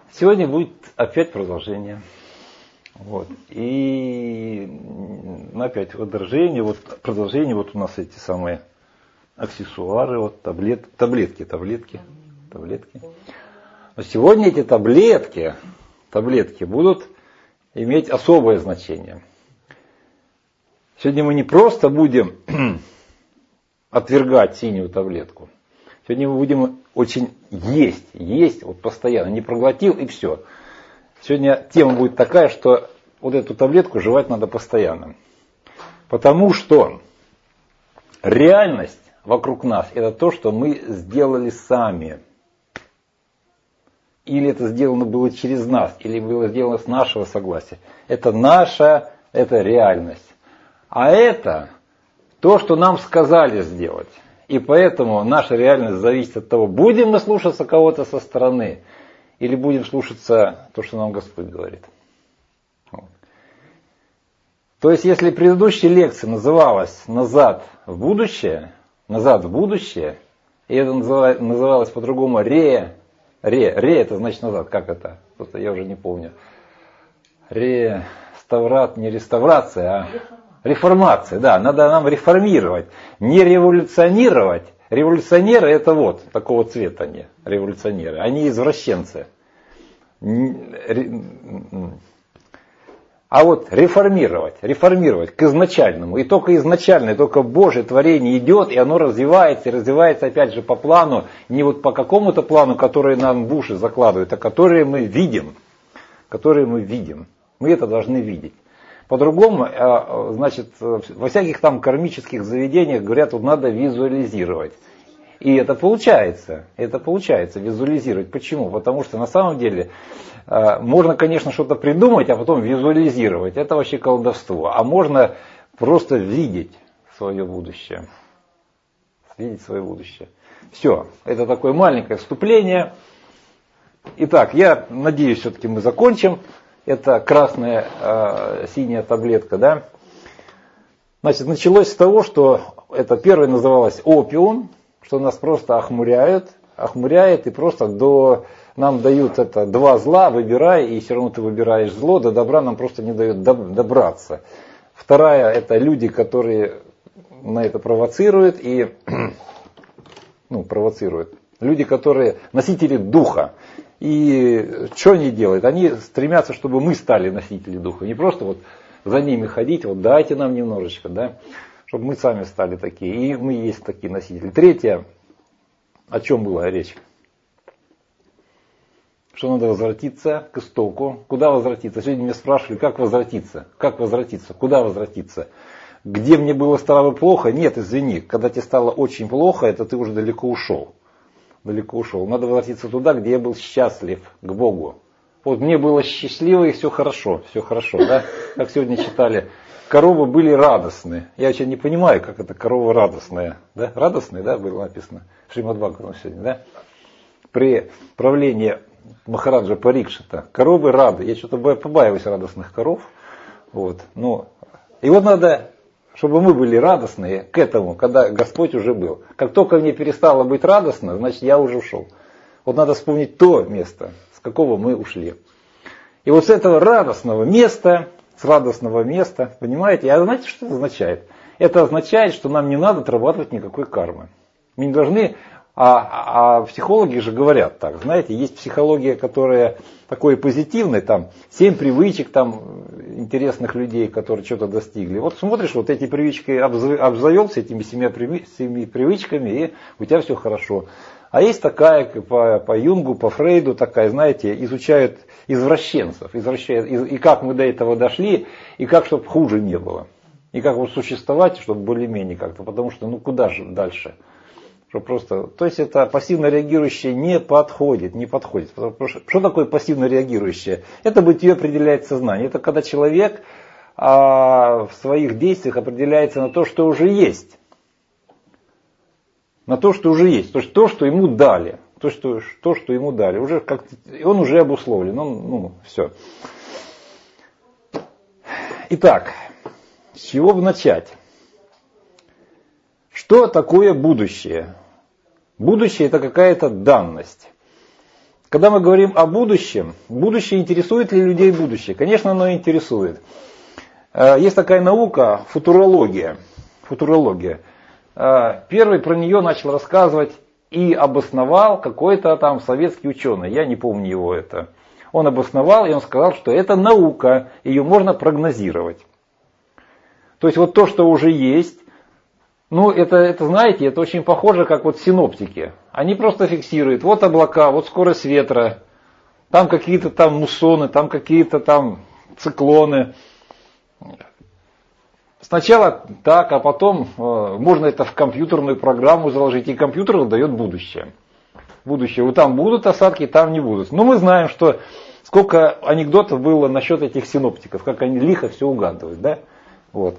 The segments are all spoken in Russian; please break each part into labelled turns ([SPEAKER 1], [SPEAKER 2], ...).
[SPEAKER 1] Сегодня будет опять продолжение. Вот. И опять продолжение, вот у нас эти самые аксессуары, вот таблетки. Но сегодня эти таблетки будут иметь особое значение. Сегодня мы не просто будем отвергать синюю таблетку. Сегодня мы будем очень есть вот постоянно, не проглотил и все. Сегодня тема будет такая, что вот эту таблетку жевать надо постоянно. Потому что реальность вокруг нас это то, что мы сделали сами. Или это сделано было через нас, или было сделано с нашего согласия. Это наша, это реальность. А это то, что нам сказали сделать. И поэтому наша реальность зависит от того, будем мы слушаться кого-то со стороны, или будем слушаться то, что нам Господь говорит. Вот. То есть, если предыдущая лекция называлась «Назад в будущее», и это называлось по-другому «Ре», это значит назад, как это? Просто я уже не помню. Не реставрация, а реформация, да, надо нам реформировать, не революционировать. Революционеры это вот такого цвета они, революционеры, они извращенцы. А вот реформировать к изначальному. И только изначально, только Божье творение идет, и оно развивается, и развивается опять же по плану, не вот по какому-то плану, который нам в уши закладывают, а которые мы видим. Мы это должны видеть. По-другому, значит, во всяких там кармических заведениях говорят, вот надо визуализировать. И это получается визуализировать. Почему? Потому что на самом деле можно, конечно, что-то придумать, а потом визуализировать. Это вообще колдовство. А можно просто видеть свое будущее. Все, это такое маленькое вступление. Итак, я надеюсь, все-таки мы закончим. Это красная, синяя таблетка, да. Значит, началось с того, что это первое называлось опиум, что нас просто охмуряет и просто нам дают это два зла, выбирай, и все равно ты выбираешь зло, до добра нам просто не дают добраться. Вторая, это люди, которые на это провоцируют, люди, которые носители духа. И что они делают? Они стремятся, чтобы мы стали носители духа. Не просто вот за ними ходить, вот дайте нам немножечко, да, чтобы мы сами стали такие. И мы есть такие носители. Третье, о чем была речь? Что надо возвратиться к истоку. Куда возвратиться? Сегодня меня спрашивали, как возвратиться? Куда возвратиться? Где мне было стало плохо? Нет, извини, когда тебе стало очень плохо, это ты уже далеко ушел. Надо возвратиться туда, где я был счастлив, к Богу. Вот мне было счастливо и все хорошо, да? Как сегодня читали, коровы были радостны. Я вообще не понимаю, как это корова радостная. Да? Радостная, да, было написано в Шримад Бхагаватам сегодня, да? При правлении Махараджа Парикшита коровы рады. Я что-то побаиваюсь радостных коров. Вот. И вот надо, чтобы мы были радостные к этому, когда Господь уже был. Как только мне перестало быть радостно, значит я уже ушел. Вот надо вспомнить то место, с какого мы ушли. И вот с этого радостного места, понимаете, а знаете, что это означает? Это означает, что нам не надо отрабатывать никакой кармы. Мы не должны, а психологи же говорят так, знаете, есть психология, которая такой позитивная, там 7 привычек, там интересных людей, которые что-то достигли. Вот смотришь, вот эти привычки обзавелся этими 7 привычками, и у тебя все хорошо. А есть такая, по Юнгу, по Фрейду, такая, знаете, изучают извращенцев, и как мы до этого дошли, и как, чтобы хуже не было. И как вот существовать, чтобы более-менее как-то, потому что, куда же дальше? То есть это пассивно реагирующее не подходит. Что такое пассивно реагирующее? Это бытие определяет сознание. Это когда человек в своих действиях определяется на то, что уже есть. То есть то, что ему дали. То, что ему дали. Уже как-то, он уже обусловлен. Все. Итак, с чего бы начать? Что такое будущее? Будущее это какая-то данность. Когда мы говорим о будущем, будущее интересует ли людей будущее? Конечно, оно интересует. Есть такая наука футурология. Первый про нее начал рассказывать и обосновал какой-то там советский ученый. Я не помню его это. Он обосновал, и он сказал, что это наука, ее можно прогнозировать. То есть вот то, что уже есть, ну это знаете, это очень похоже, как вот синоптики. Они просто фиксируют, вот облака, вот скорость ветра, там какие-то там муссоны, там какие-то там циклоны. Сначала так, а потом можно это в компьютерную программу заложить, и компьютер выдает будущее. Будущее. Вот там будут осадки, там не будут. Но мы знаем, что сколько анекдотов было насчет этих синоптиков, как они лихо все угадывают. Да? Вот.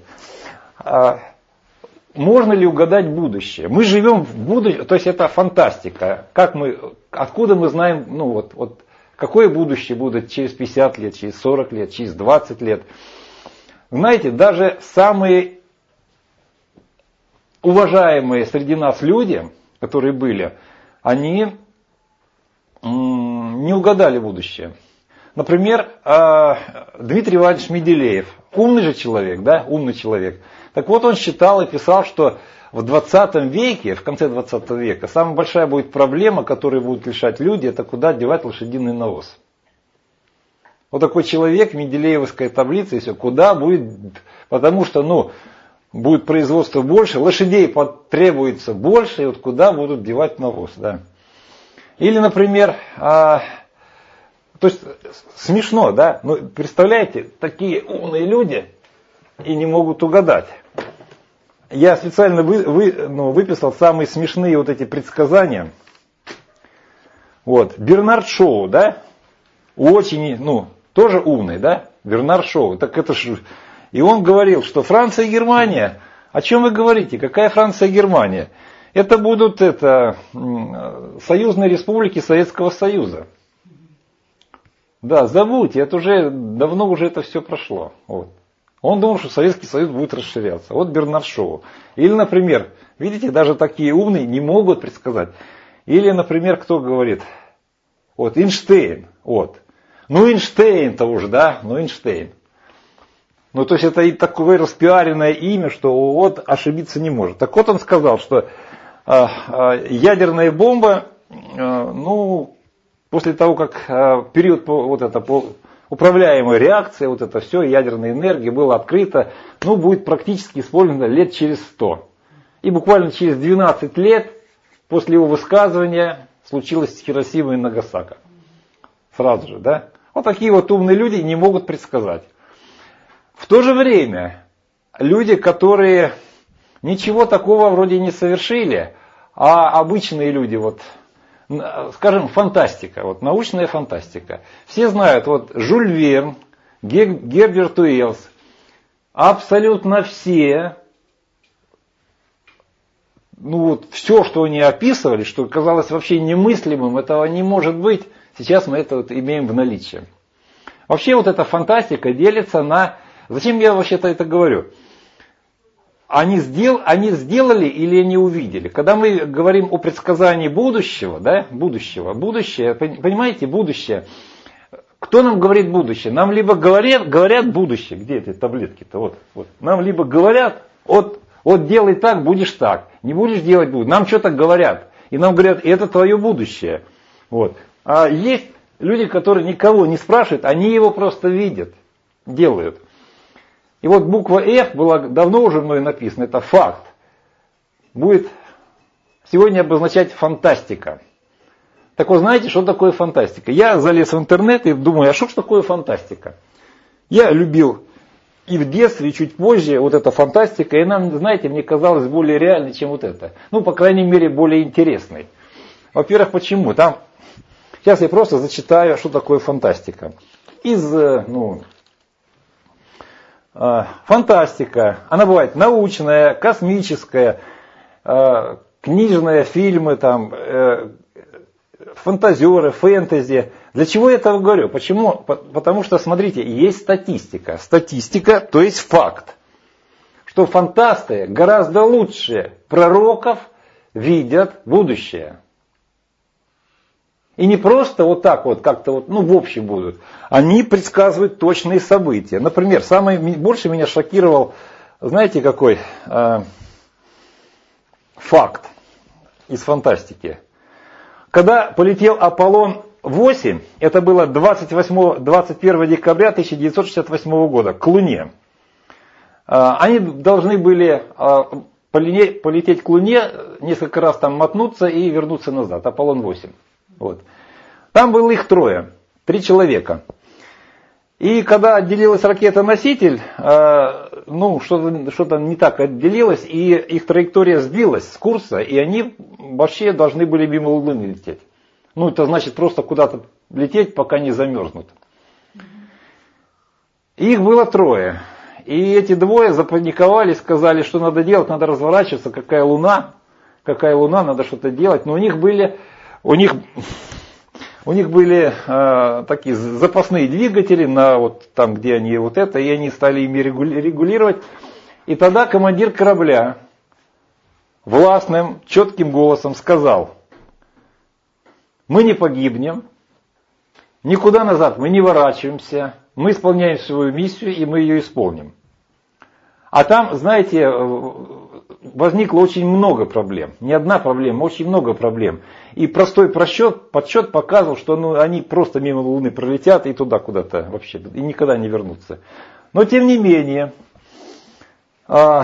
[SPEAKER 1] Можно ли угадать будущее? Мы живем в будущем, то есть это фантастика. Откуда мы знаем, какое будущее будет через 50 лет, через 40 лет, через 20 лет. Знаете, даже самые уважаемые среди нас люди, которые были, они не угадали будущее. Например, Дмитрий Иванович Менделеев, умный же человек, да, умный человек. Так вот, он считал и писал, что в 20 веке, в конце 20 века, самая большая будет проблема, которую будут решать люди, это куда девать лошадиный навоз. Вот такой человек, Менделеевская таблица, и все, куда будет, потому что, будет производство больше, лошадей потребуется больше, и вот куда будут девать навоз, да. Или, например, то есть смешно, да, представляете, такие умные люди и не могут угадать. Я специально выписал самые смешные вот эти предсказания. Вот, Бернард Шоу, да, очень, тоже умный, да, Бернард Шоу, так это ж... И он говорил, что Франция и Германия, о чем вы говорите, какая Франция и Германия? Это будут союзные республики Советского Союза. Да, забудьте, это уже, давно уже это все прошло. Вот. Он думал, что Советский Союз будет расширяться. Вот Бернард Шоу. Или, например, видите, даже такие умные не могут предсказать. Или, например, кто говорит? Вот, Эйнштейн. Вот. Эйнштейн-то уже, да? Эйнштейн. То есть это и такое распиаренное имя, что вот ошибиться не может. Так вот он сказал, что ядерная бомба, после того, как период по управляемой реакции, вот это все, ядерная энергия была открыта, будет практически использована лет через 100. И буквально через 12 лет после его высказывания случилось Хиросима и Нагасака. Сразу же, да? Вот такие вот умные люди не могут предсказать. В то же время люди, которые ничего такого вроде не совершили, а обычные люди, скажем, фантастика, научная фантастика. Все знают, Жюль Верн, Герберт Уэллс, абсолютно все, все, что они описывали, что казалось вообще немыслимым, этого не может быть, сейчас мы это имеем в наличии. Вообще эта фантастика делится на... Зачем я вообще-то это говорю? Они сделали или они увидели? Когда мы говорим о предсказании будущего, да, будущее, понимаете, будущее. Кто нам говорит будущее? Нам либо говорят будущее, где эти таблетки-то? Вот. Нам либо говорят, вот делай так, будешь так. Не будешь делать, будешь. Нам что-то говорят. И нам говорят, это твое будущее. Вот. А есть люди, которые никого не спрашивают, они его просто видят, делают. И буква F была давно уже мной написана, это факт. Будет сегодня обозначать фантастика. Так вот, знаете, что такое фантастика? Я залез в интернет и думаю, а что ж такое фантастика? Я любил и в детстве, и чуть позже эта фантастика, и она, знаете, мне казалась более реальной, чем это. По крайней мере, более интересной. Во-первых, почему? Сейчас я просто зачитаю, что такое фантастика. Фантастика, она бывает научная, космическая, книжная, фильмы, фантазеры, фэнтези. Для чего я это говорю? Почему? Потому что, смотрите, есть статистика. Статистика, то есть факт. Что фантасты гораздо лучше пророков видят будущее. И не просто вот так вот, как-то вот, ну, в общем будут. Они предсказывают точные события. Например, больше меня шокировал, знаете, какой факт из фантастики. Когда полетел Аполлон-8, это было 21 декабря 1968 года, к Луне. Они должны были полететь к Луне, несколько раз там мотнуться и вернуться назад. Аполлон-8. Вот. Там было их 3 человека. И когда отделилась ракета-носитель, что-то не так отделилось, и их траектория сбилась с курса, и они вообще должны были мимо Луны лететь. Ну, это значит просто куда-то лететь, пока не замерзнут. Их было 3. И эти 2 запаниковали, сказали, что надо делать, надо разворачиваться, какая луна, надо что-то делать. Но у них были такие запасные двигатели на вот там, где они вот это, и они стали ими регулировать. И тогда командир корабля властным, четким голосом сказал: мы не погибнем, никуда назад мы не ворачиваемся, мы исполняем свою миссию, и мы ее исполним. А там, знаете, возникло очень много проблем. Не одна проблема, очень много проблем. И простой подсчет показывал, что они просто мимо Луны пролетят и туда куда-то вообще, и никогда не вернутся. Но тем не менее, что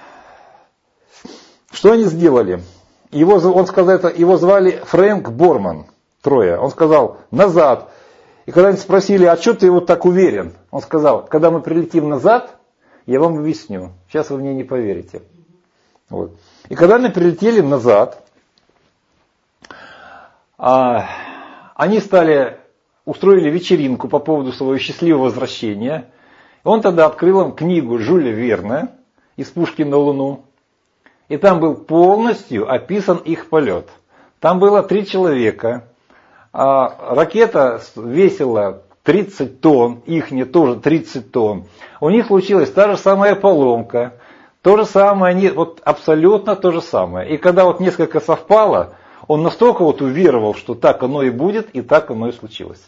[SPEAKER 1] они сделали? Его звали Фрэнк Борман, 3. Он сказал: назад. И когда они спросили: а что ты вот так уверен? Он сказал: когда мы прилетим назад, я вам объясню. Сейчас вы мне не поверите. Вот. И когда они прилетели назад, они устроили вечеринку по поводу своего счастливого возвращения. Он тогда открыл им книгу Жюля Верна «Из пушки на Луну». И там был полностью описан их полет. Там было 3 человека. Ракета весила 30 тонн, ихняя тоже 30 тонн. У них случилась та же самая поломка. То же самое, вот абсолютно то же самое. И когда вот несколько совпало, он настолько вот уверовал, что так оно и будет, и так оно и случилось.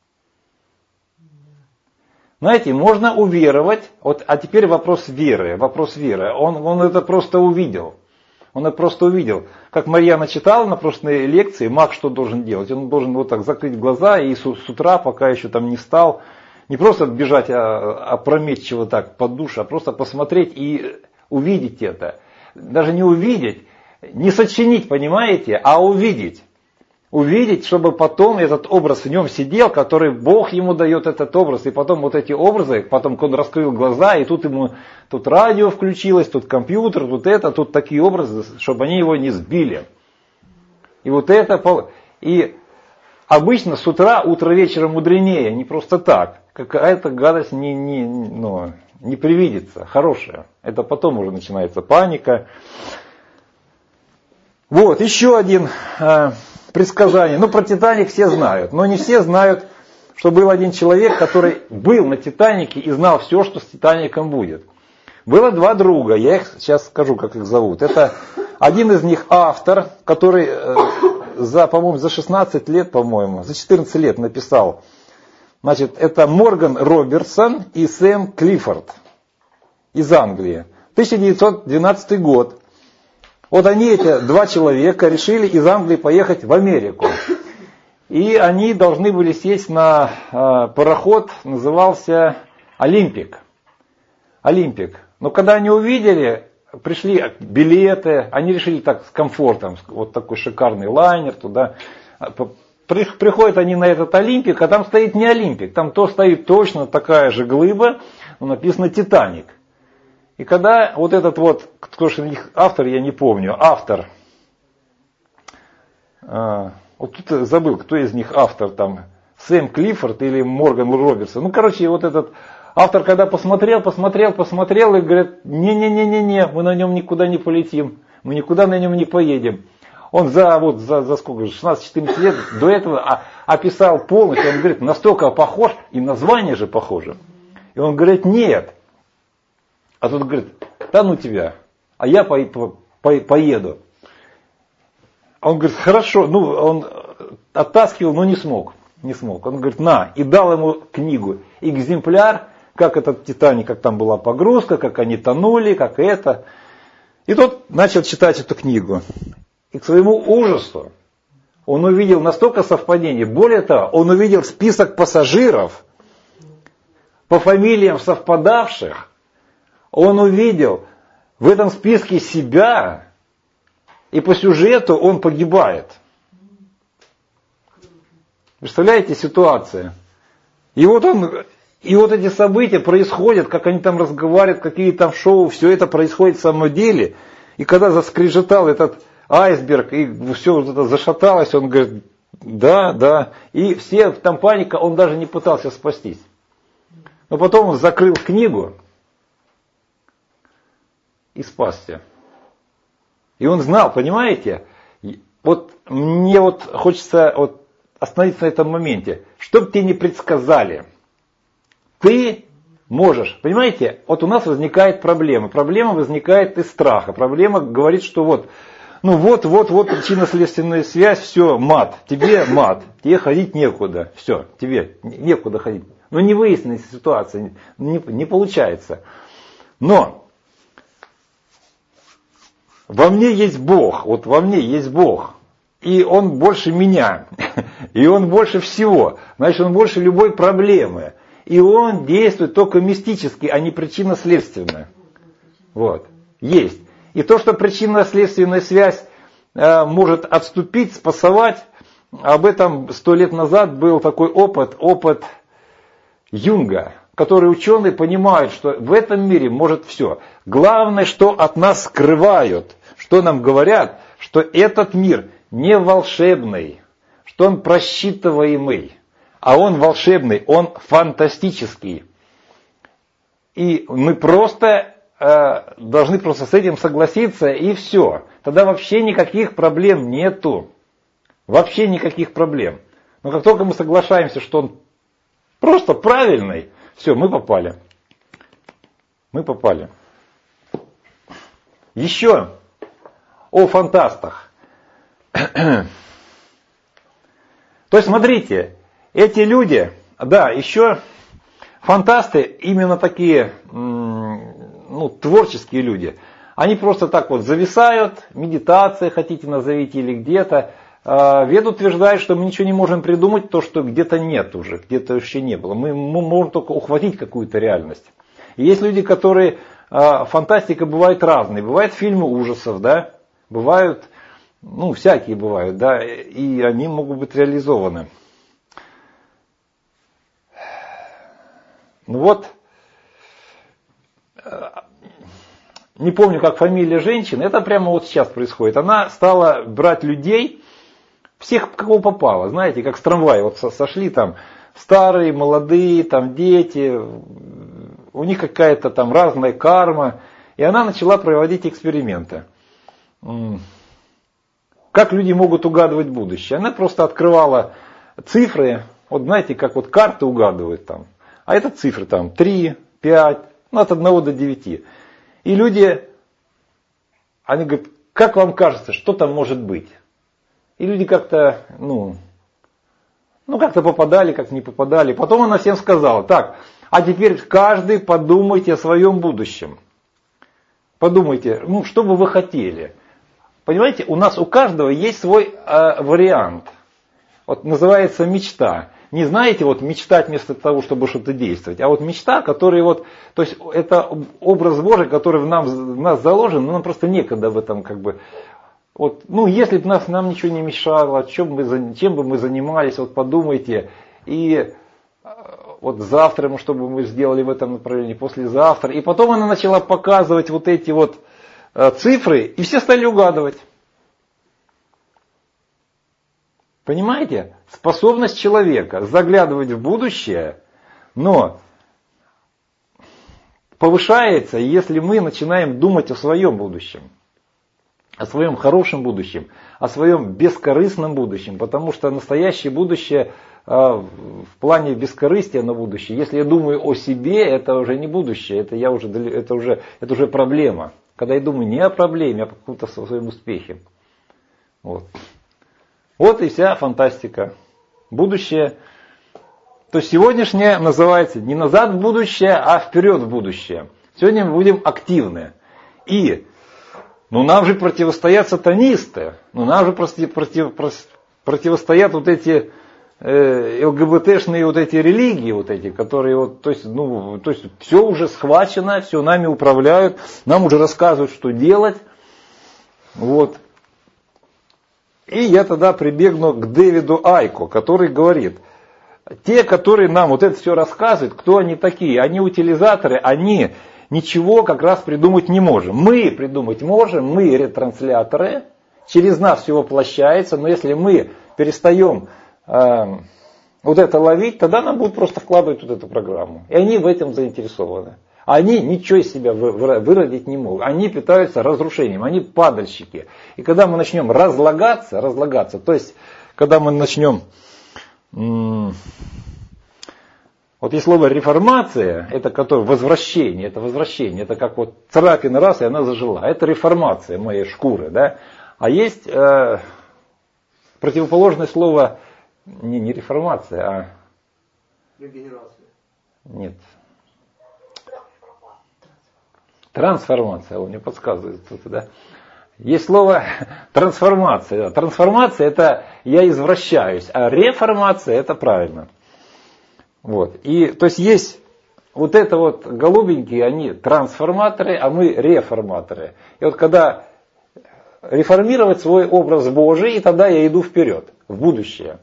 [SPEAKER 1] Знаете, можно уверовать, а теперь вопрос веры. Он это просто увидел. Он это просто увидел. Как Марьяна читала на прошлой лекции, маг что должен делать? Он должен вот так закрыть глаза и с утра, пока еще там не встал, не просто бежать опрометчиво так под душ, а просто посмотреть и увидеть это. Даже не увидеть, не сочинить, понимаете, а увидеть. Увидеть, чтобы потом этот образ в нем сидел, который Бог ему дает этот образ. И потом вот эти образы, потом он раскрыл глаза, и тут радио включилось, тут компьютер, тут такие образы, чтобы они его не сбили. И вот это, и обычно с утра, утро вечера мудренее, не просто так. Какая-то гадость не привидится, хорошая. Это потом уже начинается паника. Вот, еще один предсказание. Про Титаник все знают, но не все знают, что был один человек, который был на Титанике и знал все, что с Титаником будет. Было 2 друга, я их сейчас скажу, как их зовут. Это один из них автор, который за 16 лет, по-моему, за 14 лет написал. Значит, это Морган Робертсон и Сэм Клиффорд из Англии. 1912 год. Вот они, эти 2 человека, решили из Англии поехать в Америку. И они должны были сесть на пароход, назывался Олимпик. Но когда они увидели, пришли билеты, они решили так с комфортом, вот такой шикарный лайнер туда. Приходят они на этот Олимпик, а там стоит не Олимпик, там стоит точно такая же глыба, но написано Титаник. И когда вот этот вот, кто же их автор, я не помню, вот тут забыл, кто из них автор там, Сэм Клиффорд или Морган Робертсон. Вот этот автор, когда посмотрел и говорит: не, мы на нем никуда не полетим, мы никуда на нем не поедем. Он за сколько, 16-14 лет до этого описал полностью, он говорит, настолько похож, и название же похоже. И он говорит: нет. А тут говорит: да ну тебя, а я поеду. Он говорит, хорошо, ну, он оттаскивал, но не смог. Не смог. Он говорит, на, и дал ему книгу, экземпляр, как этот Титаник, как там была погрузка, как они тонули, как это. И тот начал читать эту книгу. И к своему ужасу он увидел настолько совпадений. Более того, он увидел список пассажиров, по фамилиям совпадавших. Он увидел в этом списке себя, и по сюжету он погибает. Представляете ситуацию? И вот эти события происходят, как они там разговаривают, какие там шоу, все это происходит в самом деле. И когда заскрежетал этот айсберг, и все вот это зашаталось, он говорит, да. И все, там паника, он даже не пытался спастись. Но потом он закрыл книгу и спасся. И он знал, понимаете, вот мне вот хочется вот остановиться на этом моменте. Что бы тебе не предсказали, ты можешь, понимаете, вот у нас возникает проблема. Проблема возникает из страха. Проблема говорит, что вот причинно-следственная связь, все, мат, тебе ходить некуда, все, тебе некуда ходить. Но не выясненная ситуация, не получается. Но во мне есть Бог, вот во мне есть Бог, и Он больше меня, и Он больше всего, значит, Он больше любой проблемы. И Он действует только мистически, а не причинно-следственно. Вот, есть. И то, что причинно-следственная связь может отступить, спасовать, об этом 100 лет назад был такой опыт Юнга, который ученые понимают, что в этом мире может все. Главное, что от нас скрывают, что нам говорят, что этот мир не волшебный, что он просчитываемый, а он волшебный, он фантастический. И мы должны просто с этим согласиться, и все. Тогда вообще никаких проблем нету. Вообще никаких проблем. Но как только мы соглашаемся, что он просто правильный, все, мы попали. Мы попали. Еще о фантастах. То есть, смотрите, эти люди, да, еще фантасты, именно такие, творческие люди, они просто так вот зависают, медитация, хотите назовите, или где-то. Вед утверждает, что мы ничего не можем придумать, то, что где-то нет уже, где-то еще не было. Мы можем только ухватить какую-то реальность. И есть люди, которые, фантастика бывает разной. Бывают фильмы ужасов, да, бывают, всякие бывают, да, и они могут быть реализованы. Не помню, как фамилия женщины, это прямо вот сейчас происходит. Она стала брать людей, всех, кого попало, знаете, как с трамвая, вот сошли там старые, молодые, там дети, у них какая-то там разная карма, и она начала проводить эксперименты. Как люди могут угадывать будущее? Она просто открывала цифры, вот знаете, как вот карты угадывают там, а это цифры там 3, 5, от 1 до 9. И люди, они говорят, как вам кажется, что там может быть? И люди как-то, как-то попадали, как не попадали. Потом она всем сказала, так, а теперь каждый подумайте о своем будущем. Подумайте, что бы вы хотели. Понимаете, у нас у каждого есть свой вариант. Вот называется мечта. Не знаете, вот мечтать вместо того, чтобы что-то действовать, а вот мечта, которая то есть это образ Божий, который в нас заложен, но нам просто некогда в этом если бы нам ничего не мешало, чем бы мы занимались, вот подумайте, и вот завтра, что бы мы сделали в этом направлении, послезавтра. И потом она начала показывать вот эти вот цифры, и все стали угадывать. Понимаете? Способность человека заглядывать в будущее, но повышается, если мы начинаем думать о своем будущем. О своем хорошем будущем, о своем бескорыстном будущем, потому что настоящее будущее в плане бескорыстия на будущее, если я думаю о себе, это уже не будущее, это уже проблема. Когда я думаю не о проблеме, а о каком-то своем успехе. Вот. Вот и вся фантастика. Будущее. То есть сегодняшнее называется не назад в будущее, а вперед в будущее. Сегодня мы будем активны. И нам же противостоят сатанисты. Нам же противостоят вот эти ЛГБТшные вот эти религии, вот эти, которые то есть все уже схвачено, все нами управляют, нам уже рассказывают, что делать. Вот. И я тогда прибегну к Дэвиду Айко, который говорит, те, которые нам вот это все рассказывают, кто они такие? Они утилизаторы, они ничего как раз придумать не можем. Мы придумать можем, мы ретрансляторы, через нас все воплощается, но если мы перестаем вот это ловить, тогда нам будут просто вкладывать вот эту программу. И они в этом заинтересованы. Они ничего из себя выродить не могут. Они питаются разрушением, они падальщики. И когда мы начнем разлагаться, то есть, когда мы начнем... Вот есть слово реформация, это которое возвращение, это как вот царапина раз, и она зажила. Это реформация моей шкуры, да. А есть противоположное слово, не реформация, а...
[SPEAKER 2] Регенерация.
[SPEAKER 1] Нет. Трансформация, он мне подсказывает кто-то, да. Есть слово трансформация. Трансформация это я извращаюсь, а реформация это правильно. Вот. И то есть вот это вот голубенькие, они трансформаторы, а мы реформаторы. И вот когда реформировать свой образ Божий, и тогда я иду вперед, в будущее.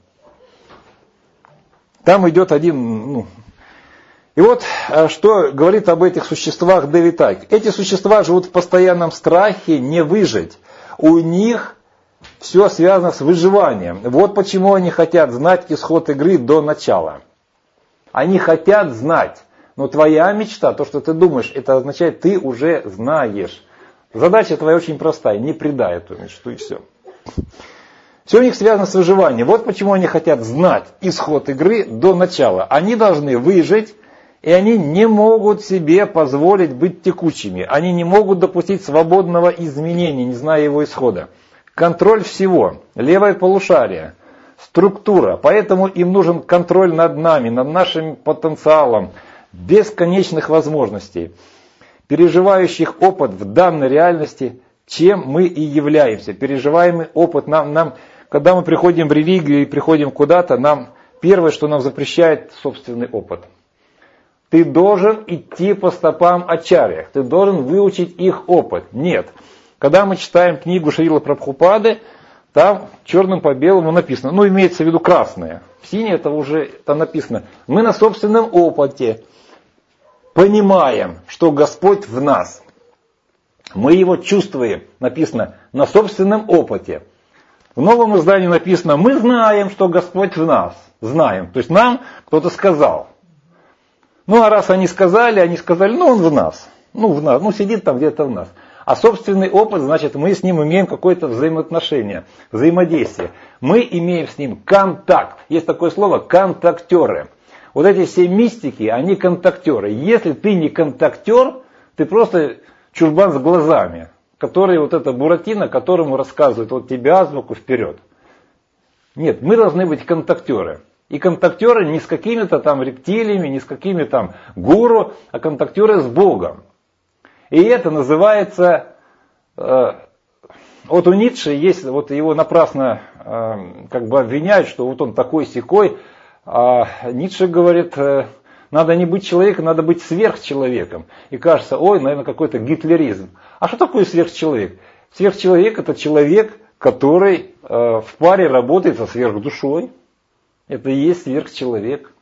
[SPEAKER 1] Там идет один... И вот что говорит об этих существах Дэвид Айк. Эти существа живут в постоянном страхе не выжить. У них все связано с выживанием. Вот почему они хотят знать исход игры до начала. Они хотят знать. Но твоя мечта, то, что ты думаешь, это означает, ты уже знаешь. Задача твоя очень простая. Не предай эту мечту и все. Все у них связано с выживанием. Вот почему они хотят знать исход игры до начала. Они должны выжить. И они не могут себе позволить быть текучими. Они не могут допустить свободного изменения, не зная его исхода. Контроль всего. Левое полушарие. Структура. Поэтому им нужен контроль над нами, над нашим потенциалом. Бесконечных возможностей. Переживающих опыт в данной реальности, чем мы и являемся. Переживаемый опыт. Когда мы приходим в религию и приходим куда-то, первое, что нам запрещает, собственный опыт. Ты должен идти по стопам ачарья. Ты должен выучить их опыт. Нет. Когда мы читаем книгу Шрилы Прабхупады, там черным по белому написано, имеется в виду красное. В синее это уже написано. Мы на собственном опыте понимаем, что Господь в нас. Мы его чувствуем. Написано на собственном опыте. В новом издании написано, мы знаем, что Господь в нас. Знаем. То есть нам кто-то сказал. А раз они сказали, он в нас. Сидит там где-то в нас. А собственный опыт, значит, мы с ним имеем какое-то взаимоотношение, взаимодействие. Мы имеем с ним контакт. Есть такое слово контактеры. Вот эти все мистики, они контактеры. Если ты не контактер, ты просто чурбан с глазами, который вот это Буратино, которому рассказывает, вот тебе азбуку вперед. Нет, мы должны быть контактеры. И контактеры не с какими-то там рептилиями, не с какими там гуру, а контактеры с Богом. И это называется, вот у Ницше есть, вот его напрасно обвиняют, что вот он такой-сякой, а Ницше говорит, надо не быть человеком, надо быть сверхчеловеком. И кажется, наверное, какой-то гитлеризм. А что такое сверхчеловек? Сверхчеловек это человек, который в паре работает со сверхдушой. Это и есть сверхчеловек.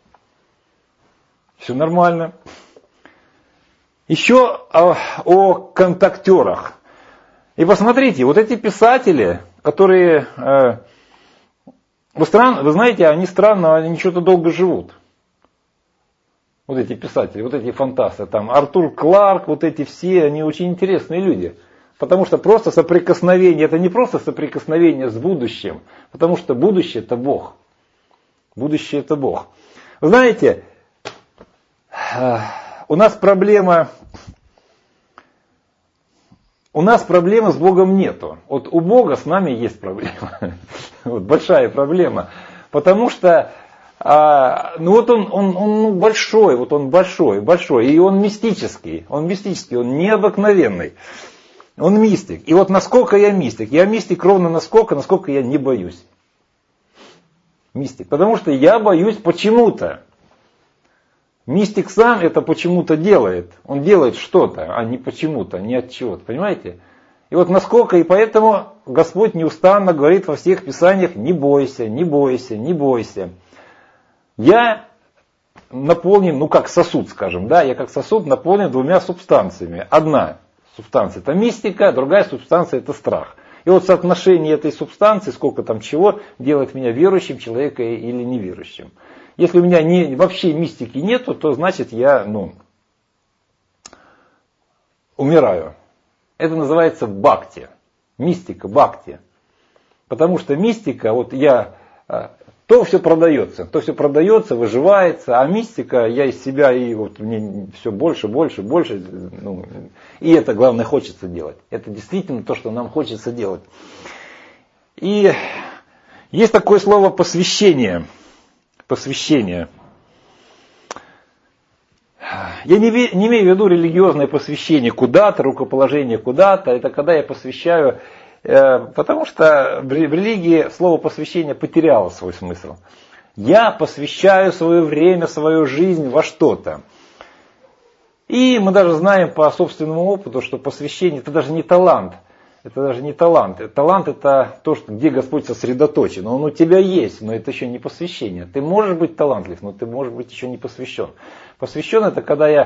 [SPEAKER 1] Все нормально. Еще о контактерах. И посмотрите, вот эти писатели, которые, вы знаете, они странно, они что-то долго живут. Вот эти писатели, вот эти фантасты, там Артур Кларк, вот эти все, они очень интересные люди. Потому что просто соприкосновение, это не просто соприкосновение с будущим, потому что будущее это Бог. Будущее это Бог. Вы знаете, у нас проблема у нас проблемы с Богом нету. Вот у Бога с нами есть проблема. Вот большая проблема. Потому что он большой, он большой, и он мистический, он необыкновенный. Он мистик. И вот насколько я мистик? Я мистик ровно насколько я не боюсь. Мистик. Потому что я боюсь почему-то. Мистик сам это почему-то делает. Он делает что-то, а не почему-то, не от чего-то. Понимаете? И вот насколько, и поэтому Господь неустанно говорит во всех Писаниях: не бойся, не бойся, не бойся. Я наполнен, как сосуд, скажем, да, я как сосуд наполнен двумя субстанциями. Одна субстанция это мистика, другая субстанция это страх. И вот соотношение этой субстанции, сколько там чего, делает меня верующим человеком или неверующим. Если у меня вообще мистики нету, то значит я умираю. Это называется бхакти. Мистика, бхакти. Потому что мистика, то все продается, выживается, а мистика, я из себя, и вот мне все больше, и это, главное, хочется делать. Это действительно то, что нам хочется делать. И есть такое слово посвящение. Посвящение. Я не имею в виду религиозное посвящение куда-то, рукоположение куда-то. Это когда я посвящаю. Потому что в религии слово посвящение потеряло свой смысл. Я посвящаю свое время, свою жизнь во что-то. И мы даже знаем по собственному опыту, что посвящение это даже не талант. Талант это то, где Господь сосредоточен. Он у тебя есть, но это еще не посвящение. Ты можешь быть талантлив, но ты можешь быть еще не посвящен. Посвящен это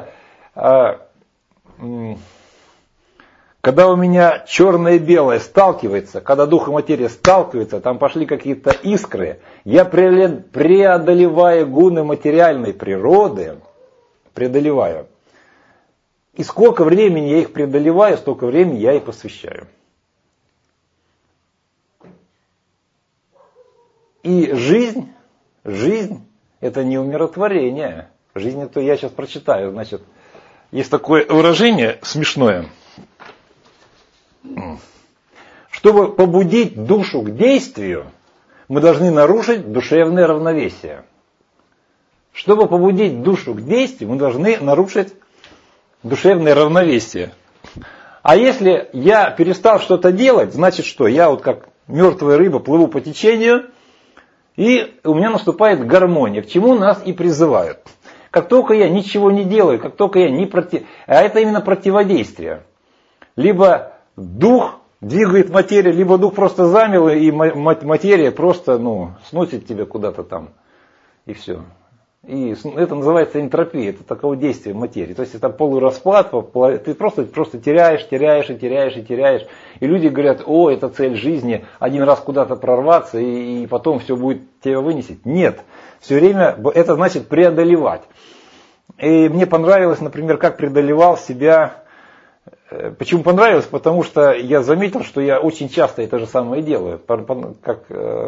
[SPEAKER 1] когда у меня черное и белое сталкивается, когда дух и материя сталкиваются, там пошли какие-то искры, я преодолеваю гуны материальной природы, и сколько времени я их преодолеваю, столько времени я и посвящаю. И жизнь это не умиротворение. Жизнь это я сейчас прочитаю, значит, есть такое выражение смешное. Чтобы побудить душу к действию, мы должны нарушить душевное равновесие. Чтобы побудить душу к действию, мы должны нарушить душевное равновесие. А если я перестал что-то делать, значит что? Я как мертвая рыба плыву по течению, и у меня наступает гармония, к чему нас и призывают. Как только я ничего не делаю, как только я а это именно противодействие. Либо дух двигает материю, либо дух просто замер, и материя просто сносит тебя куда-то там, и все. И это называется энтропия, это такое действие материи. То есть это полураспад, ты просто теряешь. И люди говорят: о, это цель жизни, один раз куда-то прорваться, и потом все будет тебя вынесет. Нет, все время это значит преодолевать. И мне понравилось, например, как преодолевал себя. Почему понравилось? Потому что я заметил, что я очень часто это же самое делаю. Как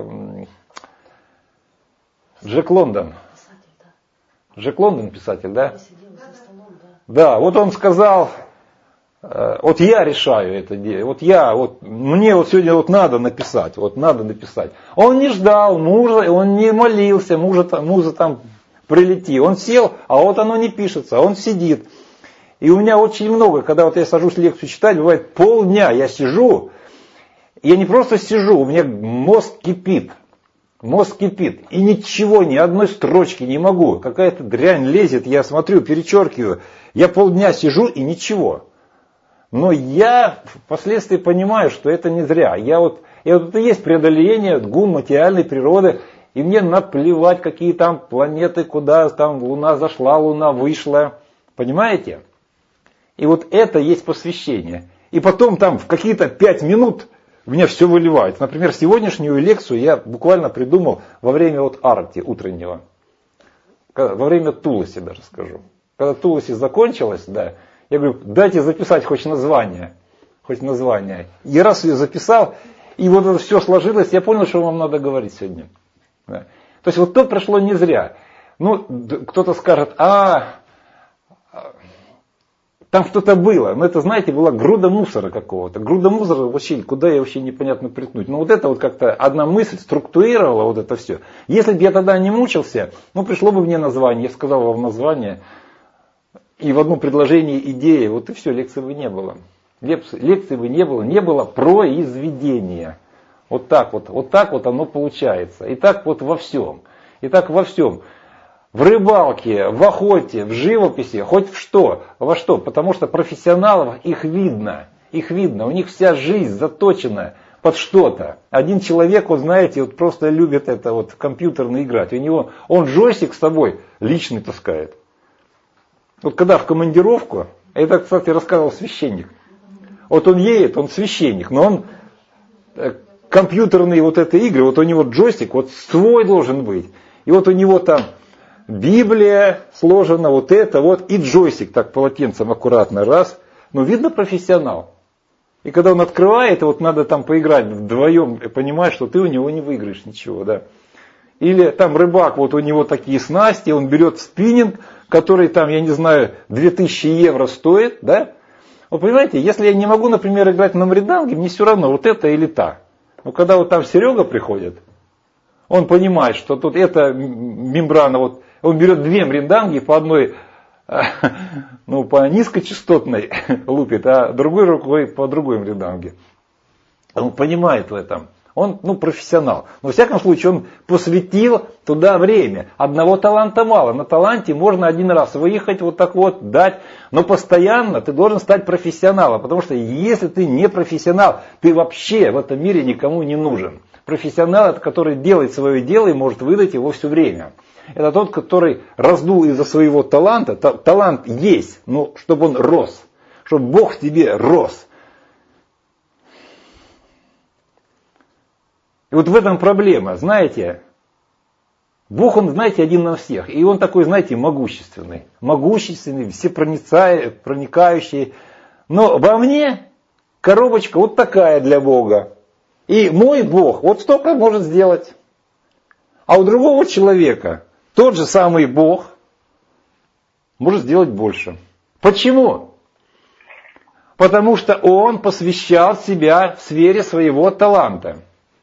[SPEAKER 1] Джек Лондон. Джек Лондон, писатель, да? Да, вот он сказал, вот я решаю это дело, мне сегодня надо написать, Он не ждал мужа, он не молился, муза там прилети. Он сел, а оно не пишется, он сидит. И у меня очень много, когда я сажусь лекцию читать, бывает полдня я сижу, я не просто сижу, у меня мозг кипит. И ничего, ни одной строчки не могу. Какая-то дрянь лезет, я смотрю, перечеркиваю. Я полдня сижу и ничего. Но я впоследствии понимаю, что это не зря. Это есть преодоление гун материальной природы. И мне наплевать, какие там планеты, куда там Луна зашла, Луна вышла. Понимаете? И это есть посвящение. И потом там в какие-то 5 минут у меня все выливается. Например, сегодняшнюю лекцию я буквально придумал во время арти утреннего. Во время Туласи даже скажу. Когда Туласи закончилась, да, я говорю: дайте записать хоть название. И раз ее записал, и это все сложилось, я понял, что вам надо говорить сегодня. Да. То есть то прошло не зря. Кто-то скажет: Там что-то было, но это, знаете, была груда мусора какого-то. Груда мусора вообще, куда я вообще непонятно приткнуть. Но вот это вот как-то одна мысль структурировала вот это все. Если бы я тогда не мучился, ну пришло бы мне название, я сказал вам название, и в одном предложении идеи, вот и все, лекции бы не было. Лекции бы не было произведения. Вот так вот оно получается. И так вот во всем. И так во всем. В рыбалке, в охоте, в живописи, хоть в что, во что. Потому что профессионалов их видно. У них вся жизнь заточена под что-то. Один человек, вот знаете, вот просто любит это вот компьютерно играть. Он джойстик с собой личный таскает. Вот когда в командировку, это, кстати, рассказывал священник. Вот он едет, он священник, но он компьютерные вот эти игры, вот у него джойстик вот свой должен быть. И вот у него там Библия сложена, вот это вот, и джойстик так полотенцем аккуратно, раз. Ну, видно, профессионал. И когда он открывает, вот надо там поиграть вдвоем, и понимаешь, что ты у него не выиграешь ничего, да. Или там рыбак, вот у него такие снасти, он берет спиннинг, который там, я не знаю, 2000 евро стоит, да. Вы понимаете, если я не могу, например, играть на мриданге, мне все равно, вот это или та. Но когда вот там Серега приходит, он понимает, что тут эта мембрана, вот он берет две мриданги, по одной, ну, по низкочастотной лупит, а другой рукой по другой мриданге. Он понимает в этом. Он, ну, профессионал. Но, во всяком случае, он посвятил туда время. Одного таланта мало. На таланте можно один раз выехать, вот так вот, дать. Но постоянно ты должен стать профессионалом. Потому что если ты не профессионал, ты вообще в этом мире никому не нужен. Профессионал, это который делает свое дело и может выдать его все время. Это тот, который раздул из-за своего таланта. Талант есть, но чтобы он рос. Чтобы Бог в тебе рос. И вот в этом проблема, знаете, Бог, он, знаете, один на всех. И он такой, знаете, могущественный. Могущественный, всепроникающий. Но во мне коробочка вот такая для Бога. И мой Бог вот столько может сделать. А у другого человека тот же самый Бог может сделать больше. Почему? Потому что он посвящал себя в сфере своего таланта.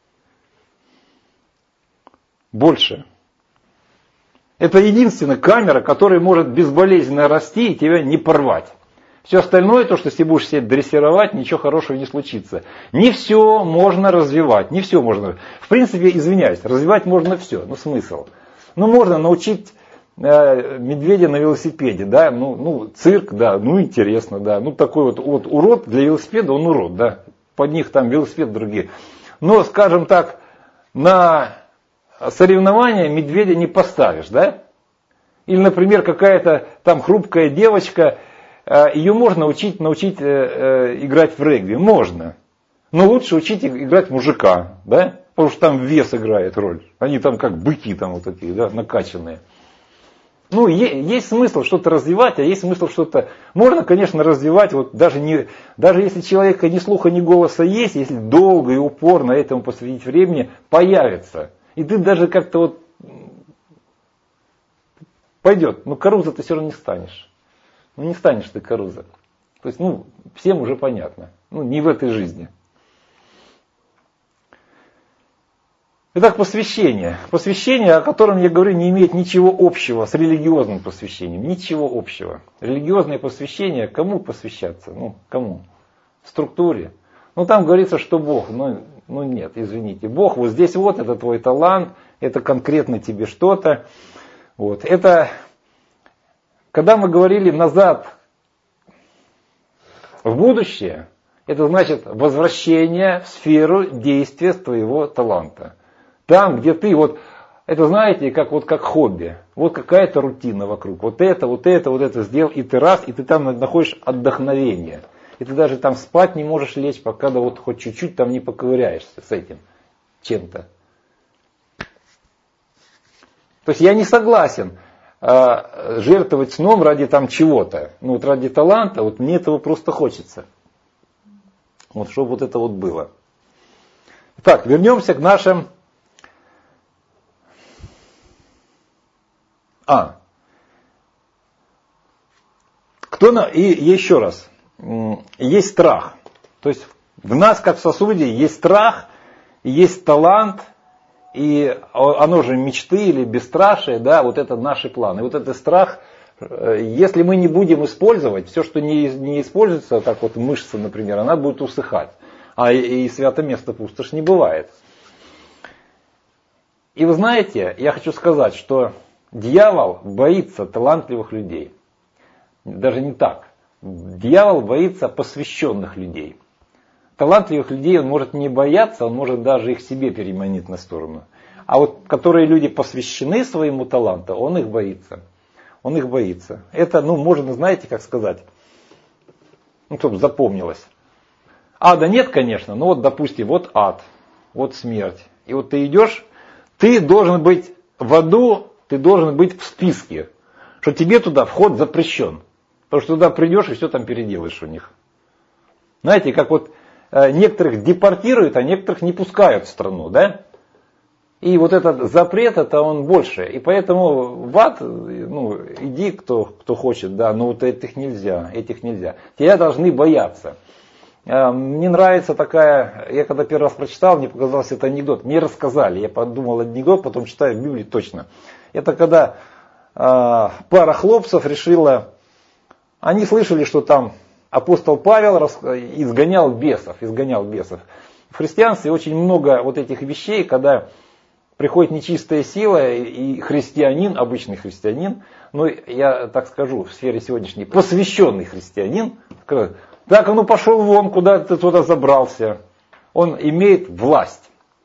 [SPEAKER 1] Больше. Это единственная камера, которая может безболезненно расти и тебя не порвать. Все остальное, то, что ты будешь себя дрессировать, ничего хорошего не случится. Не все можно развивать. Не все можно. В принципе, извиняюсь, развивать можно все. Ну, смысл. Ну, можно научить медведя на велосипеде, да, ну, цирк, да, ну, интересно, да. Ну, такой вот урод для велосипеда, он урод, да. Под них там велосипед другие. Но, скажем так, на соревнования медведя не поставишь, да? Или, например, какая-то там хрупкая девочка, ее можно научить играть в регби. Можно. Но лучше учить играть мужика, да? Потому что там вес играет роль. Они там как быки там вот такие, да, накачанные. Ну, есть смысл что-то развивать, а есть смысл что-то... Можно, конечно, развивать, вот даже если человека ни слуха, ни голоса есть, если долго и упорно этому посвятить времени, появится. И ты даже как-то вот пойдет. Но Каруза ты все равно не станешь. Ну не станешь ты Каруза. То есть, ну, всем уже понятно. Ну, не в этой жизни. Итак, посвящение. Посвящение, о котором я говорю, не имеет ничего общего с религиозным посвящением. Ничего общего. Религиозное посвящение, кому посвящаться? Ну, кому? Структуре. Ну, там говорится, что Бог. Ну нет, извините. Бог вот здесь вот, это твой талант, это конкретно тебе что-то. Вот. Это, когда мы говорили назад в будущее, это значит возвращение в сферу действия твоего таланта. Там, где ты вот, это знаете, как хобби. Вот какая-то рутина вокруг. Вот это сделал, и ты раз, и ты там находишь отдохновение. И ты даже там спать не можешь лечь, пока да вот хоть чуть-чуть там не поковыряешься с этим чем-то. То есть я не согласен жертвовать сном ради там чего-то. Ну вот ради таланта, вот мне этого просто хочется. Вот чтобы вот это вот было. Так, вернемся к нашим... И еще раз, есть страх. То есть в нас, как в сосуде, есть страх, есть талант, и оно же мечты или бесстрашие, да, вот это наши планы. И вот этот страх, если мы не будем использовать, все, что не используется, как вот мышца, например, она будет усыхать. А и свято место пустошь не бывает. И вы знаете, я хочу сказать, что дьявол боится талантливых людей. Даже не так. Дьявол боится посвященных людей. Талантливых людей он может не бояться, он может даже их себе переманить на сторону. А вот которые люди посвящены своему таланту, он их боится. Он их боится. Это, можно, знаете, как сказать, чтобы запомнилось. Ада нет, конечно, но вот, допустим, вот ад, вот смерть. И вот ты идешь, ты должен быть в аду, ты должен быть в списке, что тебе туда вход запрещен. Потому что туда придешь и все там переделаешь у них. Знаете, как вот некоторых депортируют, а некоторых не пускают в страну, да? И вот этот запрет, это он больше. И поэтому в ад, иди, кто хочет, да, но вот этих нельзя. Тебя должны бояться. Мне нравится такая, я когда первый раз прочитал, мне показался это анекдот. Мне рассказали, я подумал анекдот, потом читаю в Библии точно. Это когда пара хлопцев решила, они слышали, что там апостол Павел изгонял бесов. В христианстве очень много вот этих вещей, когда приходит нечистая сила, и христианин, обычный христианин, я так скажу, в сфере сегодняшней, посвященный христианин, так, пошел вон, куда ты туда забрался. Он имеет власть.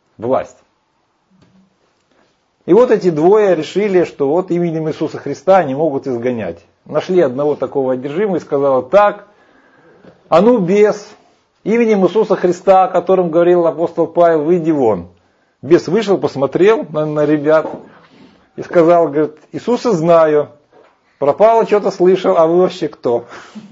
[SPEAKER 1] И вот эти двое решили, что вот именем Иисуса Христа они могут изгонять. Нашли одного такого одержимого и сказали, так, бес, именем Иисуса Христа, о котором говорил апостол Павел, выйди вон. Бес вышел, посмотрел на ребят и сказал, говорит, Иисуса знаю, пропало, что-то слышал, а вы вообще кто?